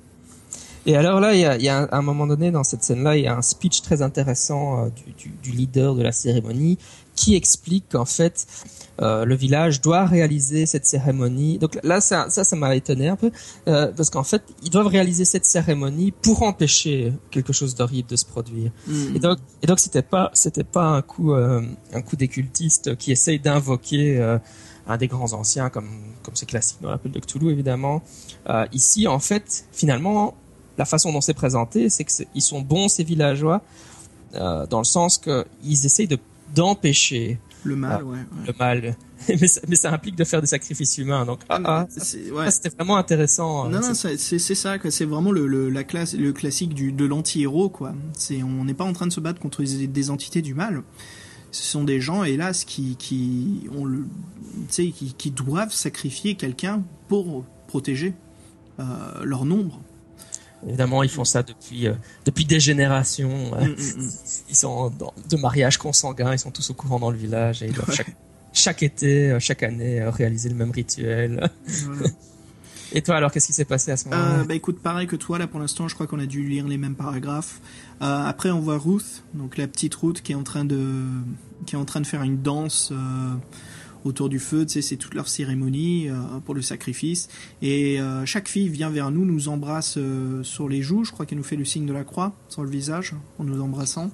Et alors là, il y a, il y a un, à un moment donné dans cette scène-là, il y a un speech très intéressant euh, du, du, du leader de la cérémonie qui explique qu'en fait, euh, le village doit réaliser cette cérémonie. Donc là, ça, ça, ça m'a étonné un peu euh, parce qu'en fait, ils doivent réaliser cette cérémonie pour empêcher quelque chose d'horrible de se produire. Mmh. Et donc, et donc, c'était pas, c'était pas un coup, euh, un coup des cultistes qui essayent d'invoquer euh, un des grands anciens, comme, comme c'est classique dans l'appel de Cthulhu, évidemment. Euh, ici, en fait, finalement. La façon dont c'est présenté, c'est qu'ils sont bons, ces villageois, euh, dans le sens qu'ils essayent de, d'empêcher le mal, euh, ouais, ouais. Le mal. mais, ça, mais ça implique de faire des sacrifices humains. Donc, ah, ah, c'est, ouais. C'était vraiment intéressant. Non, non, c'est, c'est, c'est ça, quoi. C'est vraiment le, le, la classe, le classique du, de l'anti-héros, quoi. C'est, on n'est pas en train de se battre contre des, des entités du mal. Ce sont des gens, hélas, qui, qui, ont le, qui, qui doivent sacrifier quelqu'un pour protéger euh, leur nombre. Évidemment, ils font ça depuis euh, depuis des générations. Euh, mmh, mmh. Ils sont dans, de mariage consanguin, ils sont tous au courant dans le village et ils doivent ouais. chaque, chaque été, chaque année, euh, réaliser le même rituel. Voilà. Et toi, alors, qu'est-ce qui s'est passé à ce moment-là ? euh, Bah écoute, pareil que toi, là, pour l'instant, je crois qu'on a dû lire les mêmes paragraphes. Euh, après, on voit Ruth, donc la petite Ruth qui est en train de qui est en train de faire une danse. Euh, autour du feu, tu sais, c'est toute leur cérémonie euh, pour le sacrifice. Et euh, chaque fille vient vers nous, nous embrasse euh, sur les joues. Je crois qu'elle nous fait le signe de la croix sur le visage en nous embrassant.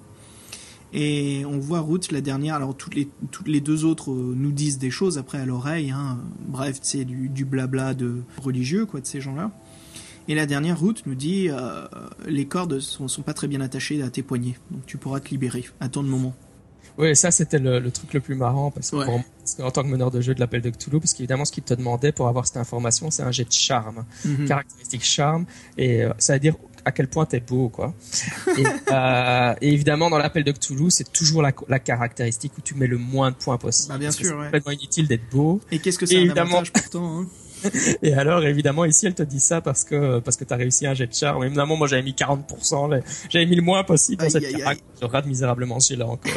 Et on voit Ruth, la dernière. Alors toutes les toutes les deux autres euh, nous disent des choses après à l'oreille. Hein. Bref, c'est du, du blabla de religieux, quoi, de ces gens-là. Et la dernière, Ruth, nous dit euh, les cordes sont, sont pas très bien attachées à tes poignets, donc tu pourras te libérer. Attends le moment. Oui, ça c'était le, le truc le plus marrant parce que Ouais. pour- parce qu'en tant que meneur de jeu de l'appel de Cthulhu, parce qu'évidemment ce qu'il te demandait pour avoir cette information, c'est un jet de charme, Mhm. caractéristique charme, et euh, ça veut dire à quel point t'es beau, quoi. et, euh, et évidemment dans l'appel de Cthulhu, c'est toujours la, la caractéristique où tu mets le moins de points possible. Bah, bien parce que sûr, c'est ouais. complètement inutile d'être beau. Et qu'est-ce que c'est Et un évidemment- avantage pourtant, hein? Et alors évidemment ici elle te dit ça parce que parce que t'as réussi un jet de charme. Évidemment moi j'avais mis quarante pour cent, là. J'avais mis le moins possible dans Aïe, cette aïe, aïe. carac. Je rate misérablement ce jet-là encore.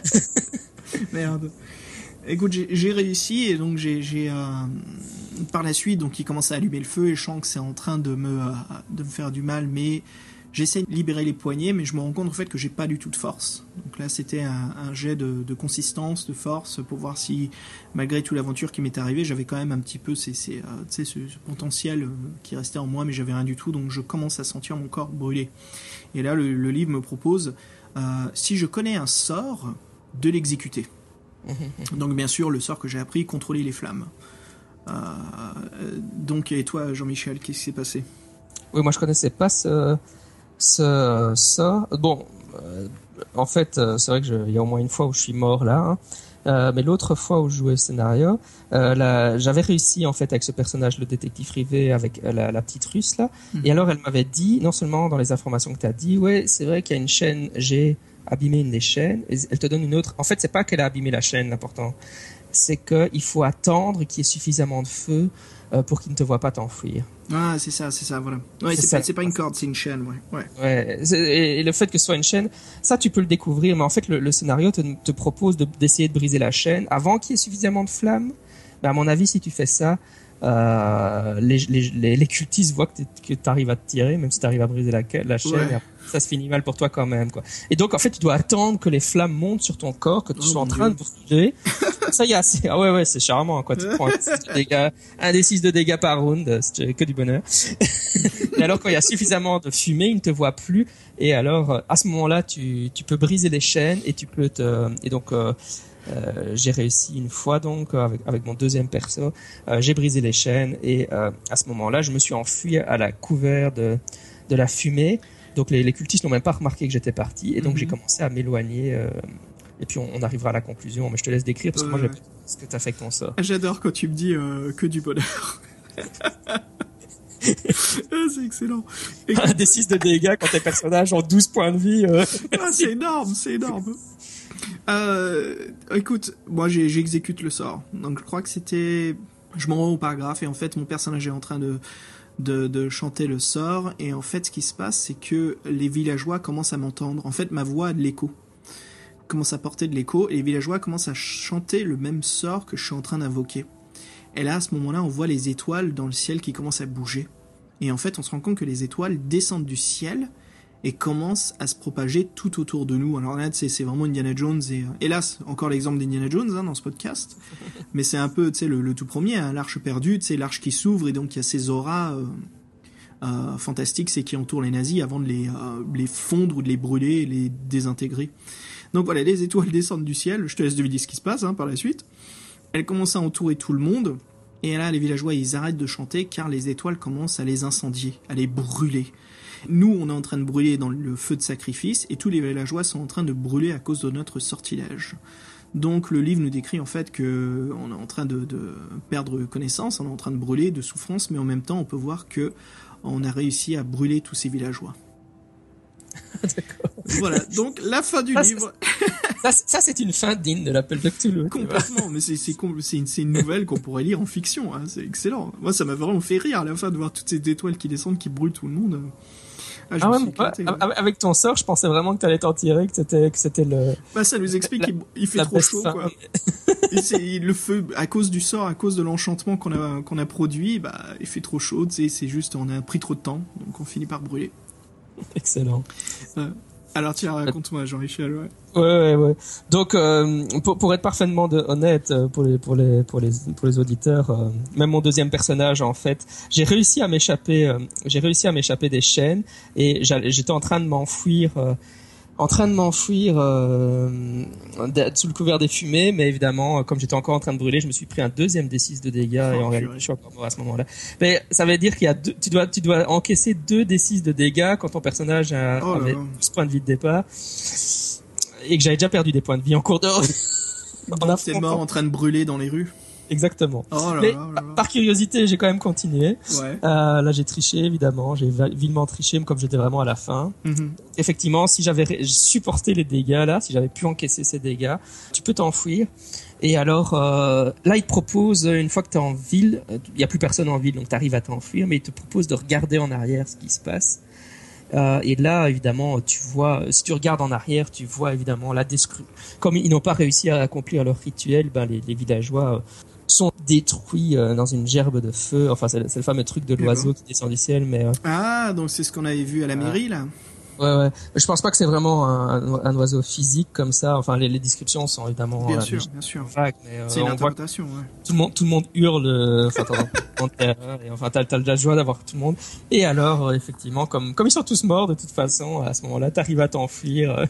Merde. Écoute, j'ai, j'ai réussi et donc j'ai, j'ai euh, par la suite, donc il commence à allumer le feu et je sens que c'est en train de me, euh, de me faire du mal, mais j'essaie de libérer les poignets, mais je me rends compte en fait que j'ai pas du tout de force. Donc là, c'était un, un jet de, de consistance, de force, pour voir si, malgré toute l'aventure qui m'est arrivée, j'avais quand même un petit peu ces, ces, euh, tu sais, ce, ce potentiel euh, qui restait en moi, mais j'avais rien du tout, donc je commence à sentir mon corps brûler. Et là, le, le livre me propose, euh, si je connais un sort, de l'exécuter. Donc bien sûr, le sort que j'ai appris, contrôler les flammes. Euh, donc, et toi, Jean-Michel, qu'est-ce qui s'est passé? Oui, moi je connaissais pas ce ce ça. Bon, euh, en fait, euh, c'est vrai que je, il y a au moins une fois où je suis mort là. Hein. Euh, mais l'autre fois où je jouais le scénario, euh, là, j'avais réussi en fait avec ce personnage, le détective privé, avec euh, la, la petite russe là. Mhm. Et alors elle m'avait dit, non seulement dans les informations que tu as dit, ouais, c'est vrai qu'il y a une chaîne, j'ai abîmé une des chaînes. Et elle te donne une autre. En fait, c'est pas qu'elle a abîmé la chaîne, l'important, c'est que il faut attendre qu'il y ait suffisamment de feu euh, pour qu'il ne te voit pas t'enfuir. Ah, c'est ça, c'est ça, voilà. Ouais, C'est c'est, ça. pas, c'est pas une corde, c'est une chaîne, ouais. ouais. Ouais, c'est- et, et le fait que ce soit une chaîne, ça tu peux le découvrir, mais en fait le, le scénario te, te propose de- d'essayer de briser la chaîne avant qu'il y ait suffisamment de flammes. Mais à mon avis, si tu fais ça, euh, les, les, les, les cultistes voient que tu arrives à te tirer, même si tu arrives à briser la, la chaîne, Ouais. et après, ça se finit mal pour toi quand même, quoi. Et donc en fait, tu dois attendre que les flammes montent sur ton corps, que tu Oh, sois en mon train Dieu. de brûler. Ça y est, c'est, ah ouais ouais, c'est charmant, quoi. Tu prends un D six de dégâts, un D six de dégâts par round, c'est que du bonheur. Et alors quand il y a suffisamment de fumée, il ne te voit plus. Et alors euh, à ce moment-là, tu, tu peux briser les chaînes et tu peux te et donc euh, euh, j'ai réussi une fois donc avec avec mon deuxième perso, euh, j'ai brisé les chaînes et euh, à ce moment-là, je me suis enfui à la couvert de de la fumée. Donc les, les cultistes n'ont même pas remarqué que j'étais parti et donc Mhm. j'ai commencé à m'éloigner. Euh, et puis on, on arrivera à la conclusion, mais je te laisse décrire parce que moi Ouais. j'ai ce que t'as fait avec ton sort. J'adore quand tu me dis euh, que du bonheur. Ah, c'est excellent. Et- Un D six de dégâts quand tes personnages ont douze points de vie. Euh... ah, c'est énorme, c'est énorme. Euh, écoute, moi j'ai- j'exécute le sort. Donc je crois que c'était... Je m'en rends au paragraphe et en fait mon personnage est en train de, de, de chanter le sort. Et en fait ce qui se passe c'est que les villageois commencent à m'entendre. En fait ma voix a de l'écho. Commence à porter de l'écho et les villageois commencent à chanter le même sort que je suis en train d'invoquer. Et là à ce moment-là on voit les étoiles dans le ciel qui commencent à bouger. Et en fait on se rend compte que les étoiles descendent du ciel et commence à se propager tout autour de nous. Alors là, c'est, c'est vraiment Indiana Jones et euh, hélas encore l'exemple d'Indiana Jones hein, dans ce podcast, mais c'est un peu, tu sais, le, le tout premier, hein, l'arche perdue, tu sais, l'arche qui s'ouvre et donc il y a ces auras euh, euh, fantastiques, c'est qui entourent les nazis avant de les, euh, les fondre ou de les brûler, et les désintégrer. Donc voilà, les étoiles descendent du ciel. Je te laisse deviner ce qui se passe hein, par la suite. Elles commencent à entourer tout le monde. Et là, les villageois, ils arrêtent de chanter car les étoiles commencent à les incendier, à les brûler. Nous, on est en train de brûler dans le feu de sacrifice et tous les villageois sont en train de brûler à cause de notre sortilège. Donc le livre nous décrit en fait que on est en train de, de perdre connaissance, on est en train de brûler de souffrance, mais en même temps, on peut voir que on a réussi à brûler tous ces villageois. D'accord. Voilà, donc la fin du Ça, livre. Ça, c'est- ça, c'est une fin digne de l'appel de Cthulhu. Complètement, mais c'est, c'est, com- c'est, une, c'est une nouvelle qu'on pourrait lire en fiction, hein, c'est excellent. Moi, ça m'a vraiment fait rire à la fin de voir toutes ces étoiles qui descendent, qui brûlent tout le monde. Ah, je Ah me ouais, suis mais pas- éclaté, ouais. avec ton sort, je pensais vraiment que t'allais t'en tirer, que c'était, que c'était le, Bah, ça nous explique la- qu'il il fait la trop best chaud, fin. quoi. Et c'est le feu, à cause du sort, à cause de l'enchantement qu'on a, qu'on a produit, bah, il fait trop chaud, tu sais, c'est juste, on a pris trop de temps, donc on finit par brûler. Excellent. Euh, alors, tiens, raconte-moi, Jean-Michel, ouais. Ouais, ouais, ouais. Donc, euh, pour, pour être parfaitement de, honnête euh, pour les, pour les, pour les, pour les auditeurs, euh, même mon deuxième personnage, en fait, j'ai réussi à m'échapper, euh, j'ai réussi à m'échapper des chaînes et j'allais- j'étais en train de m'enfuir, euh, en train de m'enfuir euh, de- sous le couvert des fumées, mais évidemment, euh, comme j'étais encore en train de brûler, je me suis pris un deuxième D six de dégâts Oh, et en purée. réalité, je suis encore mort à ce moment-là. Mais ça veut dire qu'il y a deux, tu dois, tu dois encaisser deux D six de dégâts quand ton personnage a, Oh là avait là. douze points de vie de départ. et que j'avais déjà perdu des points de vie en cours de route. Donc t'es mort en train de brûler dans les rues. Exactement. Oh là Mais là là là. par curiosité, j'ai quand même continué. Ouais. Euh, là, j'ai triché, évidemment. J'ai va- vilement triché, comme j'étais vraiment à la fin. Mm-hmm. Effectivement, si j'avais ré- supporté les dégâts, là, si j'avais pu encaisser ces dégâts, tu peux t'enfuir. Et alors, euh, là, il te propose, une fois que t'es en ville, il y a plus personne en ville, donc t'arrives à t'enfuir, mais il te propose de regarder en arrière ce qui se passe. Euh, et là, évidemment, tu vois, si tu regardes en arrière, tu vois évidemment la destruction. Comme ils n'ont pas réussi à accomplir leur rituel, ben les, les villageois sont détruits euh, dans une gerbe de feu. Enfin, c'est, c'est le fameux truc de l'oiseau qui descend du ciel, mais... Euh... Ah, donc c'est ce qu'on avait vu à la mairie, là. Ouais, ouais. Je pense pas que c'est vraiment un, un oiseau physique comme ça. Enfin, les, les descriptions sont évidemment bien euh, sûr, bien sûr. vagues, mais euh, c'est une on voit interprétation, ouais. tout le monde, tout le monde hurle. Euh, enfin, t'as, terreur, et enfin, t'as, t'as la joie d'avoir tout le monde. Et alors, euh, effectivement, comme comme ils sont tous morts de toute façon, à ce moment-là, t'arrives à t'enfuir.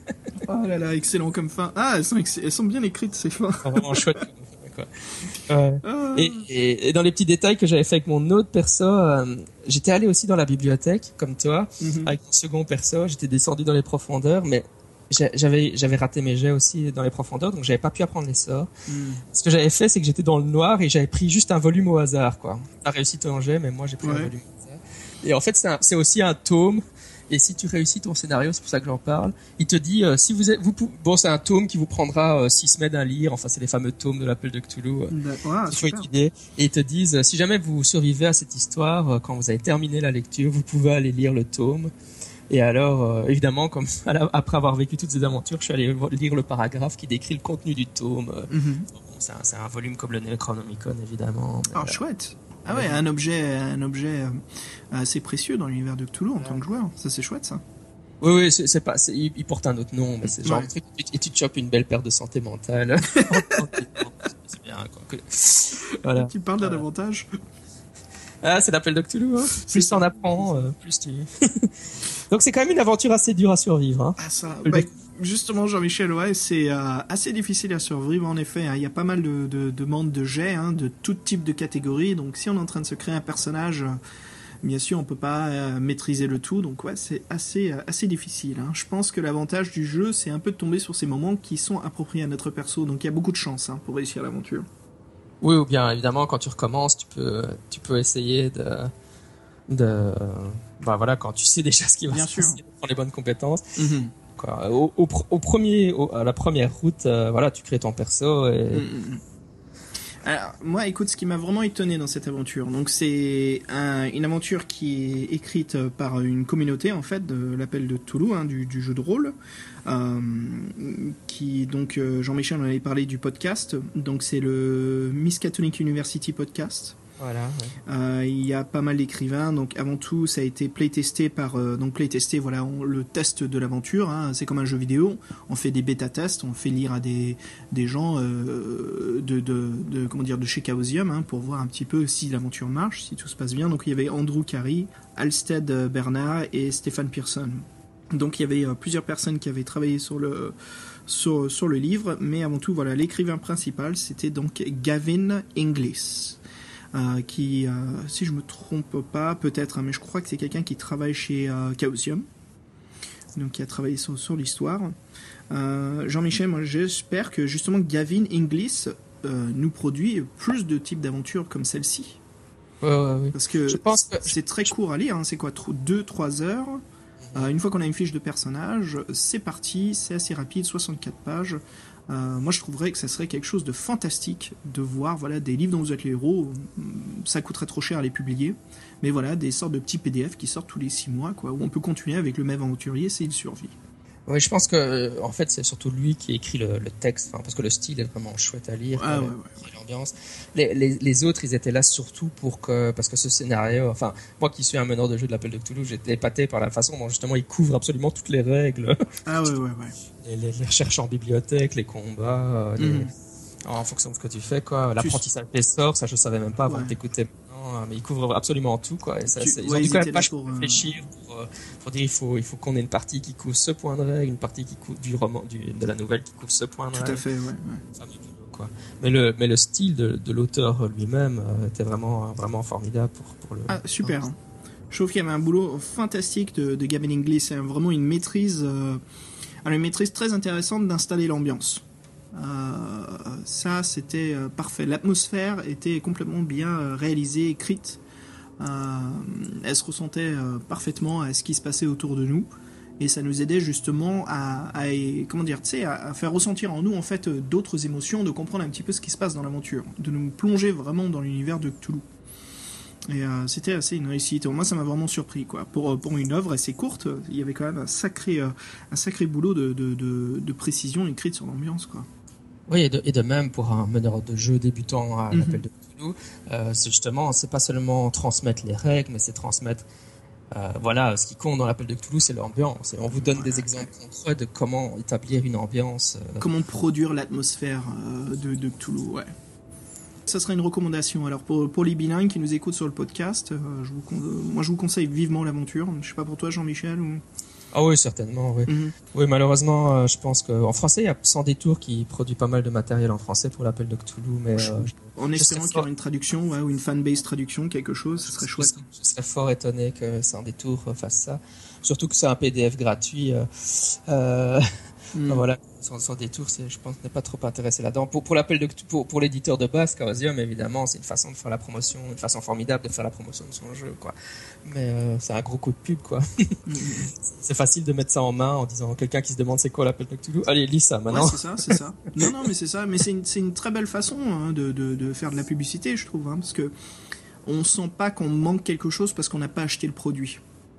Oh là là, excellent comme fin. Ah, elles sont, ex- elles sont bien écrites ces fins. C'est vraiment chouette. Quoi. Euh, ah. et, et, et dans les petits détails que j'avais fait avec mon autre perso, euh, j'étais allé aussi dans la bibliothèque, comme toi, mm-hmm. avec mon second perso. J'étais descendu dans les profondeurs, mais j'avais j'avais raté mes jets aussi dans les profondeurs, donc j'avais pas pu apprendre les sorts. Mm. Ce que j'avais fait, c'est que j'étais dans le noir et j'avais pris juste un volume au hasard, quoi. T'as réussi ton jet, mais moi j'ai pris ouais. un volume au hasard. Et en fait, c'est, un, c'est aussi un tome. Et si tu réussis ton scénario, c'est pour ça que j'en parle, il te dit, euh, si vous êtes, vous, bon, c'est un tome qui vous prendra euh, six semaines à lire, enfin, c'est les fameux tomes de l'appel de Cthulhu, euh, wow, qu'il faut étudier. Et ils te disent, euh, si jamais vous survivez à cette histoire, euh, quand vous avez terminé la lecture, vous pouvez aller lire le tome. Et alors, euh, évidemment, comme après avoir vécu toutes ces aventures, je suis allé lire le paragraphe qui décrit le contenu du tome. Mm-hmm. Bon, c'est, un, c'est un volume comme le Necronomicon, évidemment. Oh, euh, chouette. Ah ouais, un objet, un objet assez précieux dans l'univers de Cthulhu en ouais. tant que joueur. Ça, c'est chouette, ça. Oui, oui, c'est, c'est pas, c'est, il, il porte un autre nom, mais c'est genre ouais. et tu te chopes une belle paire de santé mentale. C'est bien, quoi. Voilà. Tu parles d'un avantage. Ah, c'est l'appel de Cthulhu, hein. Plus t'en apprends, euh, plus tu... Donc c'est quand même une aventure assez dure à survivre, hein. Ah, ça, bah, justement, Jean-Michel, ouais, c'est euh, assez difficile à survivre, en effet. Il hein. y a pas mal de, de, de demandes de jets, hein, de tout type de catégories. Donc si on est en train de se créer un personnage, euh, bien sûr, on peut pas euh, maîtriser le tout. Donc ouais, c'est assez, euh, assez difficile, hein. Je pense que l'avantage du jeu, c'est un peu de tomber sur ces moments qui sont appropriés à notre perso. Donc il y a beaucoup de chance hein, pour réussir l'aventure. Oui, ou bien évidemment quand tu recommences, tu peux, tu peux essayer de, de, bah voilà, quand tu sais déjà ce qui va bien se sûr. passer, prendre les bonnes compétences. Mm-hmm. Quoi. Au, au, au premier, au, à la première route, euh, voilà, tu crées ton perso et. Mm-hmm. Alors, moi, écoute, ce qui m'a vraiment étonné dans cette aventure, donc c'est un, une aventure qui est écrite par une communauté, en fait, de l'appel de Cthulhu, hein, du, du jeu de rôle, euh, qui, donc, euh, Jean-Michel en avait parlé du podcast, donc c'est le Miskatonic University podcast. Voilà. Ouais. Euh, il y a pas mal d'écrivains, donc avant tout ça a été playtesté par euh, donc playtesté voilà on, le test de l'aventure, hein, c'est comme un jeu vidéo, on fait des bêta tests, on fait lire à des des gens euh, de, de de comment dire de chez Chaosium hein, pour voir un petit peu si l'aventure marche, si tout se passe bien. Donc il y avait Andrew Carey, Halstead Bernard et Stephen Pearson. Donc il y avait euh, plusieurs personnes qui avaient travaillé sur le sur sur le livre, mais avant tout voilà l'écrivain principal c'était donc Gavin Inglis. Euh, qui, euh, si je me trompe pas, peut-être, hein, mais je crois que c'est quelqu'un qui travaille chez euh, Chaosium, donc qui a travaillé sur, sur l'histoire. Euh, Jean-Michel, moi j'espère que justement Gavin Inglis euh, nous produit plus de types d'aventures comme celle-ci. Ouais, ouais, ouais. Parce que, je pense que c'est très court à lire, hein, c'est quoi, deux à trois heures. Euh, une fois qu'on a une fiche de personnage, c'est parti, c'est assez rapide, soixante-quatre pages. Euh, moi je trouverais que ça serait quelque chose de fantastique de voir voilà des livres dont vous êtes les héros. Ça coûterait trop cher à les publier, mais voilà des sortes de petits P D F qui sortent tous les six mois quoi, où on peut continuer avec le même aventurier s'il survit. Oui, je pense que en fait c'est surtout lui qui écrit le, le texte, enfin, parce que le style est vraiment chouette à lire, ah, quoi, ouais, ouais. l'ambiance. Les, les, les autres ils étaient là surtout pour que, parce que ce scénario, enfin moi qui suis un meneur de jeu de l'appel de Cthulhu, j'étais épaté par la façon dont justement il couvre absolument toutes les règles. Ah ouais ouais ouais. Les, les, les recherches en bibliothèque, les combats, les... Mm. en fonction de ce que tu fais quoi, l'apprentissage des sorts, ça je savais même pas avant ouais. de t'écouter. Mais il couvre absolument tout quoi, et ça, tu, c'est, ils ouais, ont dû quand même pas pour, réfléchir pour, euh, pour dire il faut il faut qu'on ait une partie qui couvre ce point de règle, une partie qui couvre du roman du, de la nouvelle qui couvre ce point de tout règle. Tout à fait ouais, ouais. Ça, quoi. Mais le mais le style de, de l'auteur lui-même euh, était vraiment vraiment formidable pour pour le. Ah super. Hein. Je trouve qu'il y avait un boulot fantastique de, de Gavin Inglis, c'est vraiment une maîtrise. Euh... Alors une maîtrise très intéressante d'installer l'ambiance. Euh, ça c'était euh, parfait. L'atmosphère était complètement bien euh, réalisée, écrite. Euh, elle se ressentait euh, parfaitement à ce qui se passait autour de nous. Et ça nous aidait justement à, à comment dire, tu sais, à, à faire ressentir en nous en fait d'autres émotions, de comprendre un petit peu ce qui se passe dans l'aventure, de nous plonger vraiment dans l'univers de Cthulhu. Et euh, c'était assez une réussite. Moi, ça m'a vraiment surpris, quoi. Pour pour une œuvre assez courte, il y avait quand même un sacré euh, un sacré boulot de de, de de précision écrite sur l'ambiance, quoi. Oui, et de, et de même pour un meneur de jeu débutant à l'appel Mm-hmm. de Cthulhu, euh, c'est justement, c'est pas seulement transmettre les règles, mais c'est transmettre Euh, voilà, ce qui compte dans l'appel de Cthulhu, c'est l'ambiance. Et on vous donne des exemples concrets de comment établir une ambiance. Euh... Comment produire l'atmosphère euh, de, de Cthulhu, ouais. Ça serait une recommandation. Alors pour, pour les bilingues qui nous écoutent sur le podcast, euh, je vous, euh, moi je vous conseille vivement l'aventure. Je sais pas pour toi, Jean-Michel ou... Ah oui, certainement, oui. Mm-hmm. Oui, malheureusement, euh, je pense qu'en français, il y a Sans Détour qui produit pas mal de matériel en français pour l'appel de Cthulhu, mais... Euh, en espérant qu'il y aura une traduction, ouais, ou une fanbase traduction, quelque chose, ce serait chouette. Je, je serais fort étonné que Sans Détour fasse ça. Surtout que c'est un P D F gratuit. Euh, euh, mm. Voilà, Sans, sans Détour, c'est, je pense, n'est pas trop intéressé là-dedans. Pour, pour l'appel de pour, pour l'éditeur de base, Chaosium, évidemment, c'est une façon de faire la promotion, une façon formidable de faire la promotion de son jeu, quoi. Mais euh, c'est un gros coup de pub, quoi. Mm. C'est facile de mettre ça en main en disant quelqu'un qui se demande c'est quoi l'appel de Cthulhu. Allez, lis ça maintenant. Ouais, c'est ça, c'est ça. Non, non, mais c'est ça. Mais c'est une, c'est une très belle façon hein, de, de, de faire de la publicité, je trouve, hein, parce que on sent pas qu'on manque quelque chose parce qu'on n'a pas acheté le produit.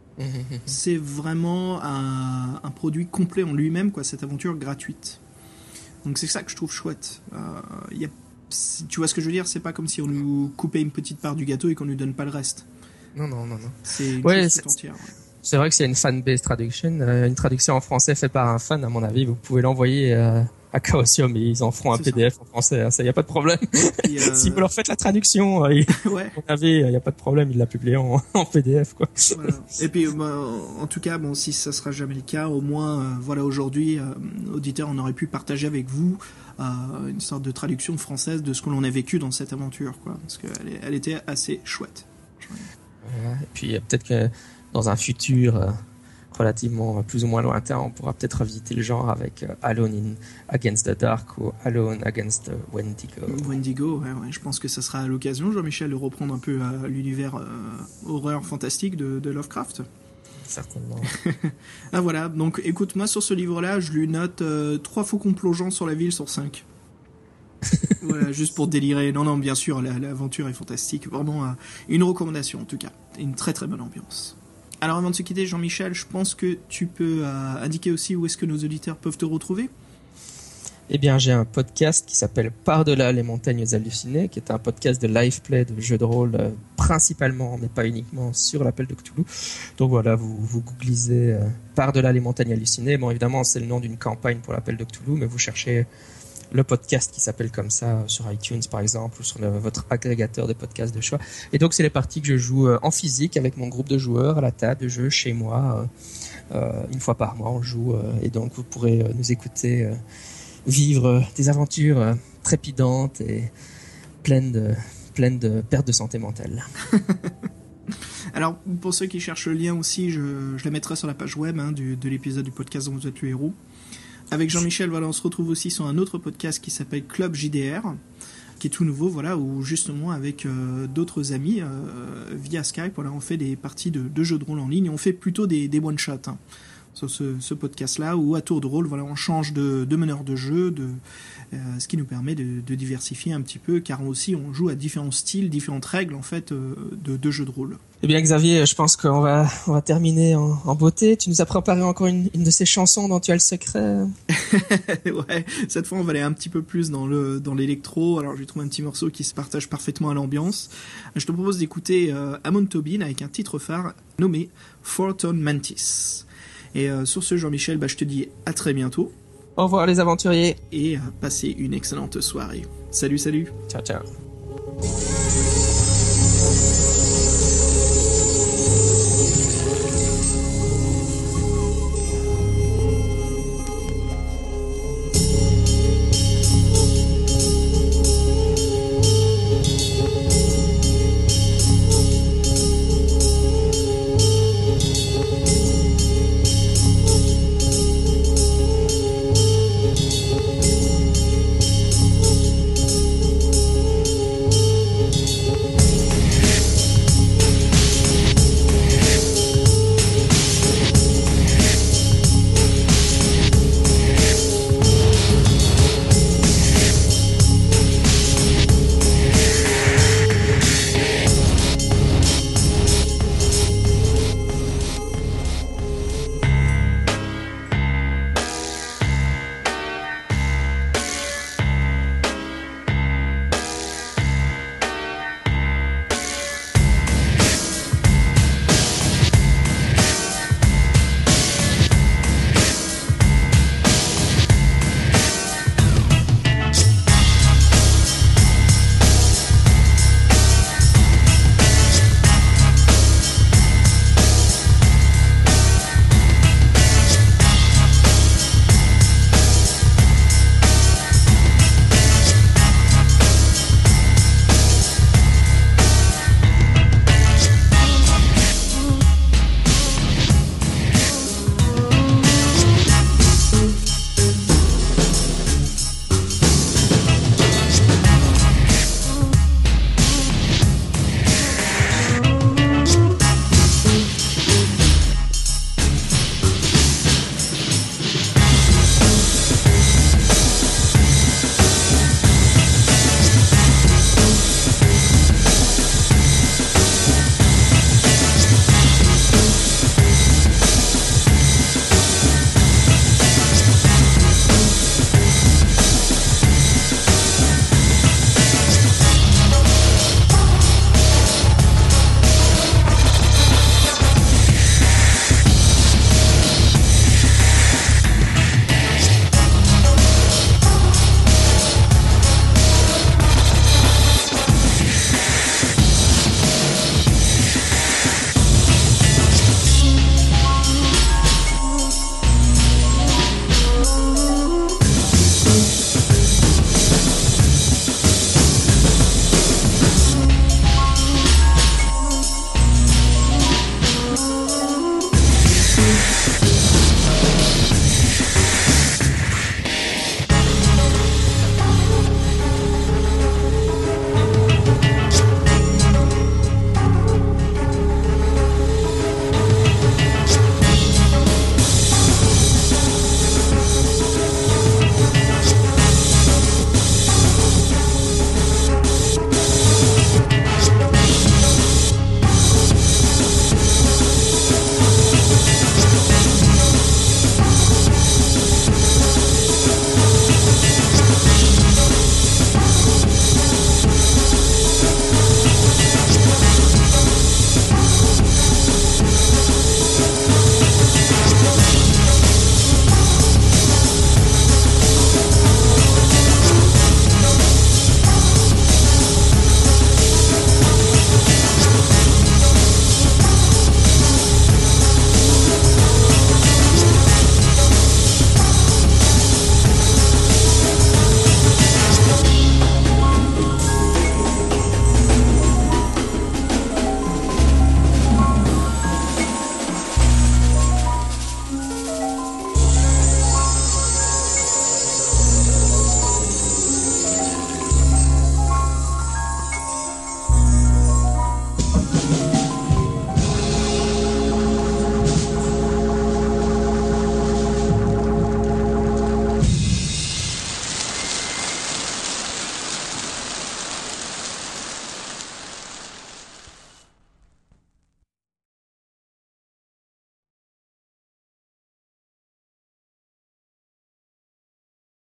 C'est vraiment un, un produit complet en lui-même, quoi, cette aventure gratuite. Donc c'est ça que je trouve chouette. Euh, y a, tu vois ce que je veux dire ? C'est pas comme si on nous coupait une petite part du gâteau et qu'on nous donne pas le reste. Non, non, non, non. C'est une ouais, chose c'est... tout entière. Ouais. C'est vrai que s'il y a une fan-based traduction, euh, une traduction en français faite par un fan, à mon avis, vous pouvez l'envoyer euh, à Chaosium et ils en feront un c'est P D F ça. En français. Hein, ça, y a pas de problème. Euh... si vous leur faites la traduction, euh, ouais. à mon avis, y a pas de problème, ils la publient en, en P D F, quoi. Voilà. Et puis, bah, en tout cas, bon, si ça sera jamais le cas, au moins, euh, voilà, aujourd'hui, euh, auditeurs, on aurait pu partager avec vous euh, une sorte de traduction française de ce que l'on a vécu dans cette aventure, quoi, parce qu'elle elle était assez chouette. Ouais, et puis peut-être que dans un futur euh, relativement euh, plus ou moins lointain, on pourra peut-être revisiter le genre avec euh, Alone in Against the Dark ou Alone Against Wendigo. Wendigo, ouais, ouais. Je pense que ça sera à l'occasion, Jean-Michel, de reprendre un peu euh, l'univers euh, horreur fantastique de, de Lovecraft. Certainement. Ah voilà, donc écoute, moi sur ce livre-là, je lui note euh, trois faucons plongeants sur la ville sur cinq. Voilà, juste pour délirer. Non, non, bien sûr, la, l'aventure est fantastique. Vraiment, euh, une recommandation en tout cas. Une très très bonne ambiance. Alors avant de se quitter, Jean-Michel, je pense que tu peux euh, indiquer aussi où est-ce que nos auditeurs peuvent te retrouver. Eh bien, j'ai un podcast qui s'appelle Par-delà les montagnes hallucinées, qui est un podcast de live play, de jeux de rôle, euh, principalement, mais pas uniquement, sur l'appel de Cthulhu. Donc voilà, vous, vous googlisez euh, Par-delà les montagnes hallucinées. Bon, évidemment, c'est le nom d'une campagne pour l'appel de Cthulhu, mais vous cherchez le podcast qui s'appelle comme ça sur iTunes par exemple ou sur le, votre agrégateur de podcasts de choix. Et donc c'est les parties que je joue euh, en physique avec mon groupe de joueurs à la table de jeu chez moi euh, euh, une fois par mois on joue euh, et donc vous pourrez euh, nous écouter euh, vivre euh, des aventures euh, trépidantes et pleines de pleines de perte de santé mentale. Alors pour ceux qui cherchent le lien aussi, je, je le mettrai sur la page web hein, du, de l'épisode du podcast dont vous êtes le héros. Avec Jean-Michel, voilà, on se retrouve aussi sur un autre podcast qui s'appelle Club J D R, qui est tout nouveau, voilà, où justement avec euh, d'autres amis euh, via Skype, voilà, on fait des parties de, de jeux de rôle en ligne. Et on fait plutôt des, des one shots hein, sur ce, ce podcast-là, où à tour de rôle, voilà, on change de, de meneur de jeu, de, euh, ce qui nous permet de, de diversifier un petit peu, car aussi on joue à différents styles, différentes règles en fait euh, de, de jeux de rôle. Eh bien Xavier, je pense qu'on va on va terminer en, en beauté. Tu nous as préparé encore une, une de ces chansons dont tu as le secret. Ouais, cette fois on va aller un petit peu plus dans le dans l'électro. Alors j'ai trouvé un petit morceau qui se partage parfaitement à l'ambiance. Je te propose d'écouter euh, Amon Tobin avec un titre phare nommé Forton Mantis. Et euh, sur ce Jean-Michel, bah, je te dis à très bientôt. Au revoir les aventuriers. Et euh, passez une excellente soirée. Salut, salut. Ciao, ciao.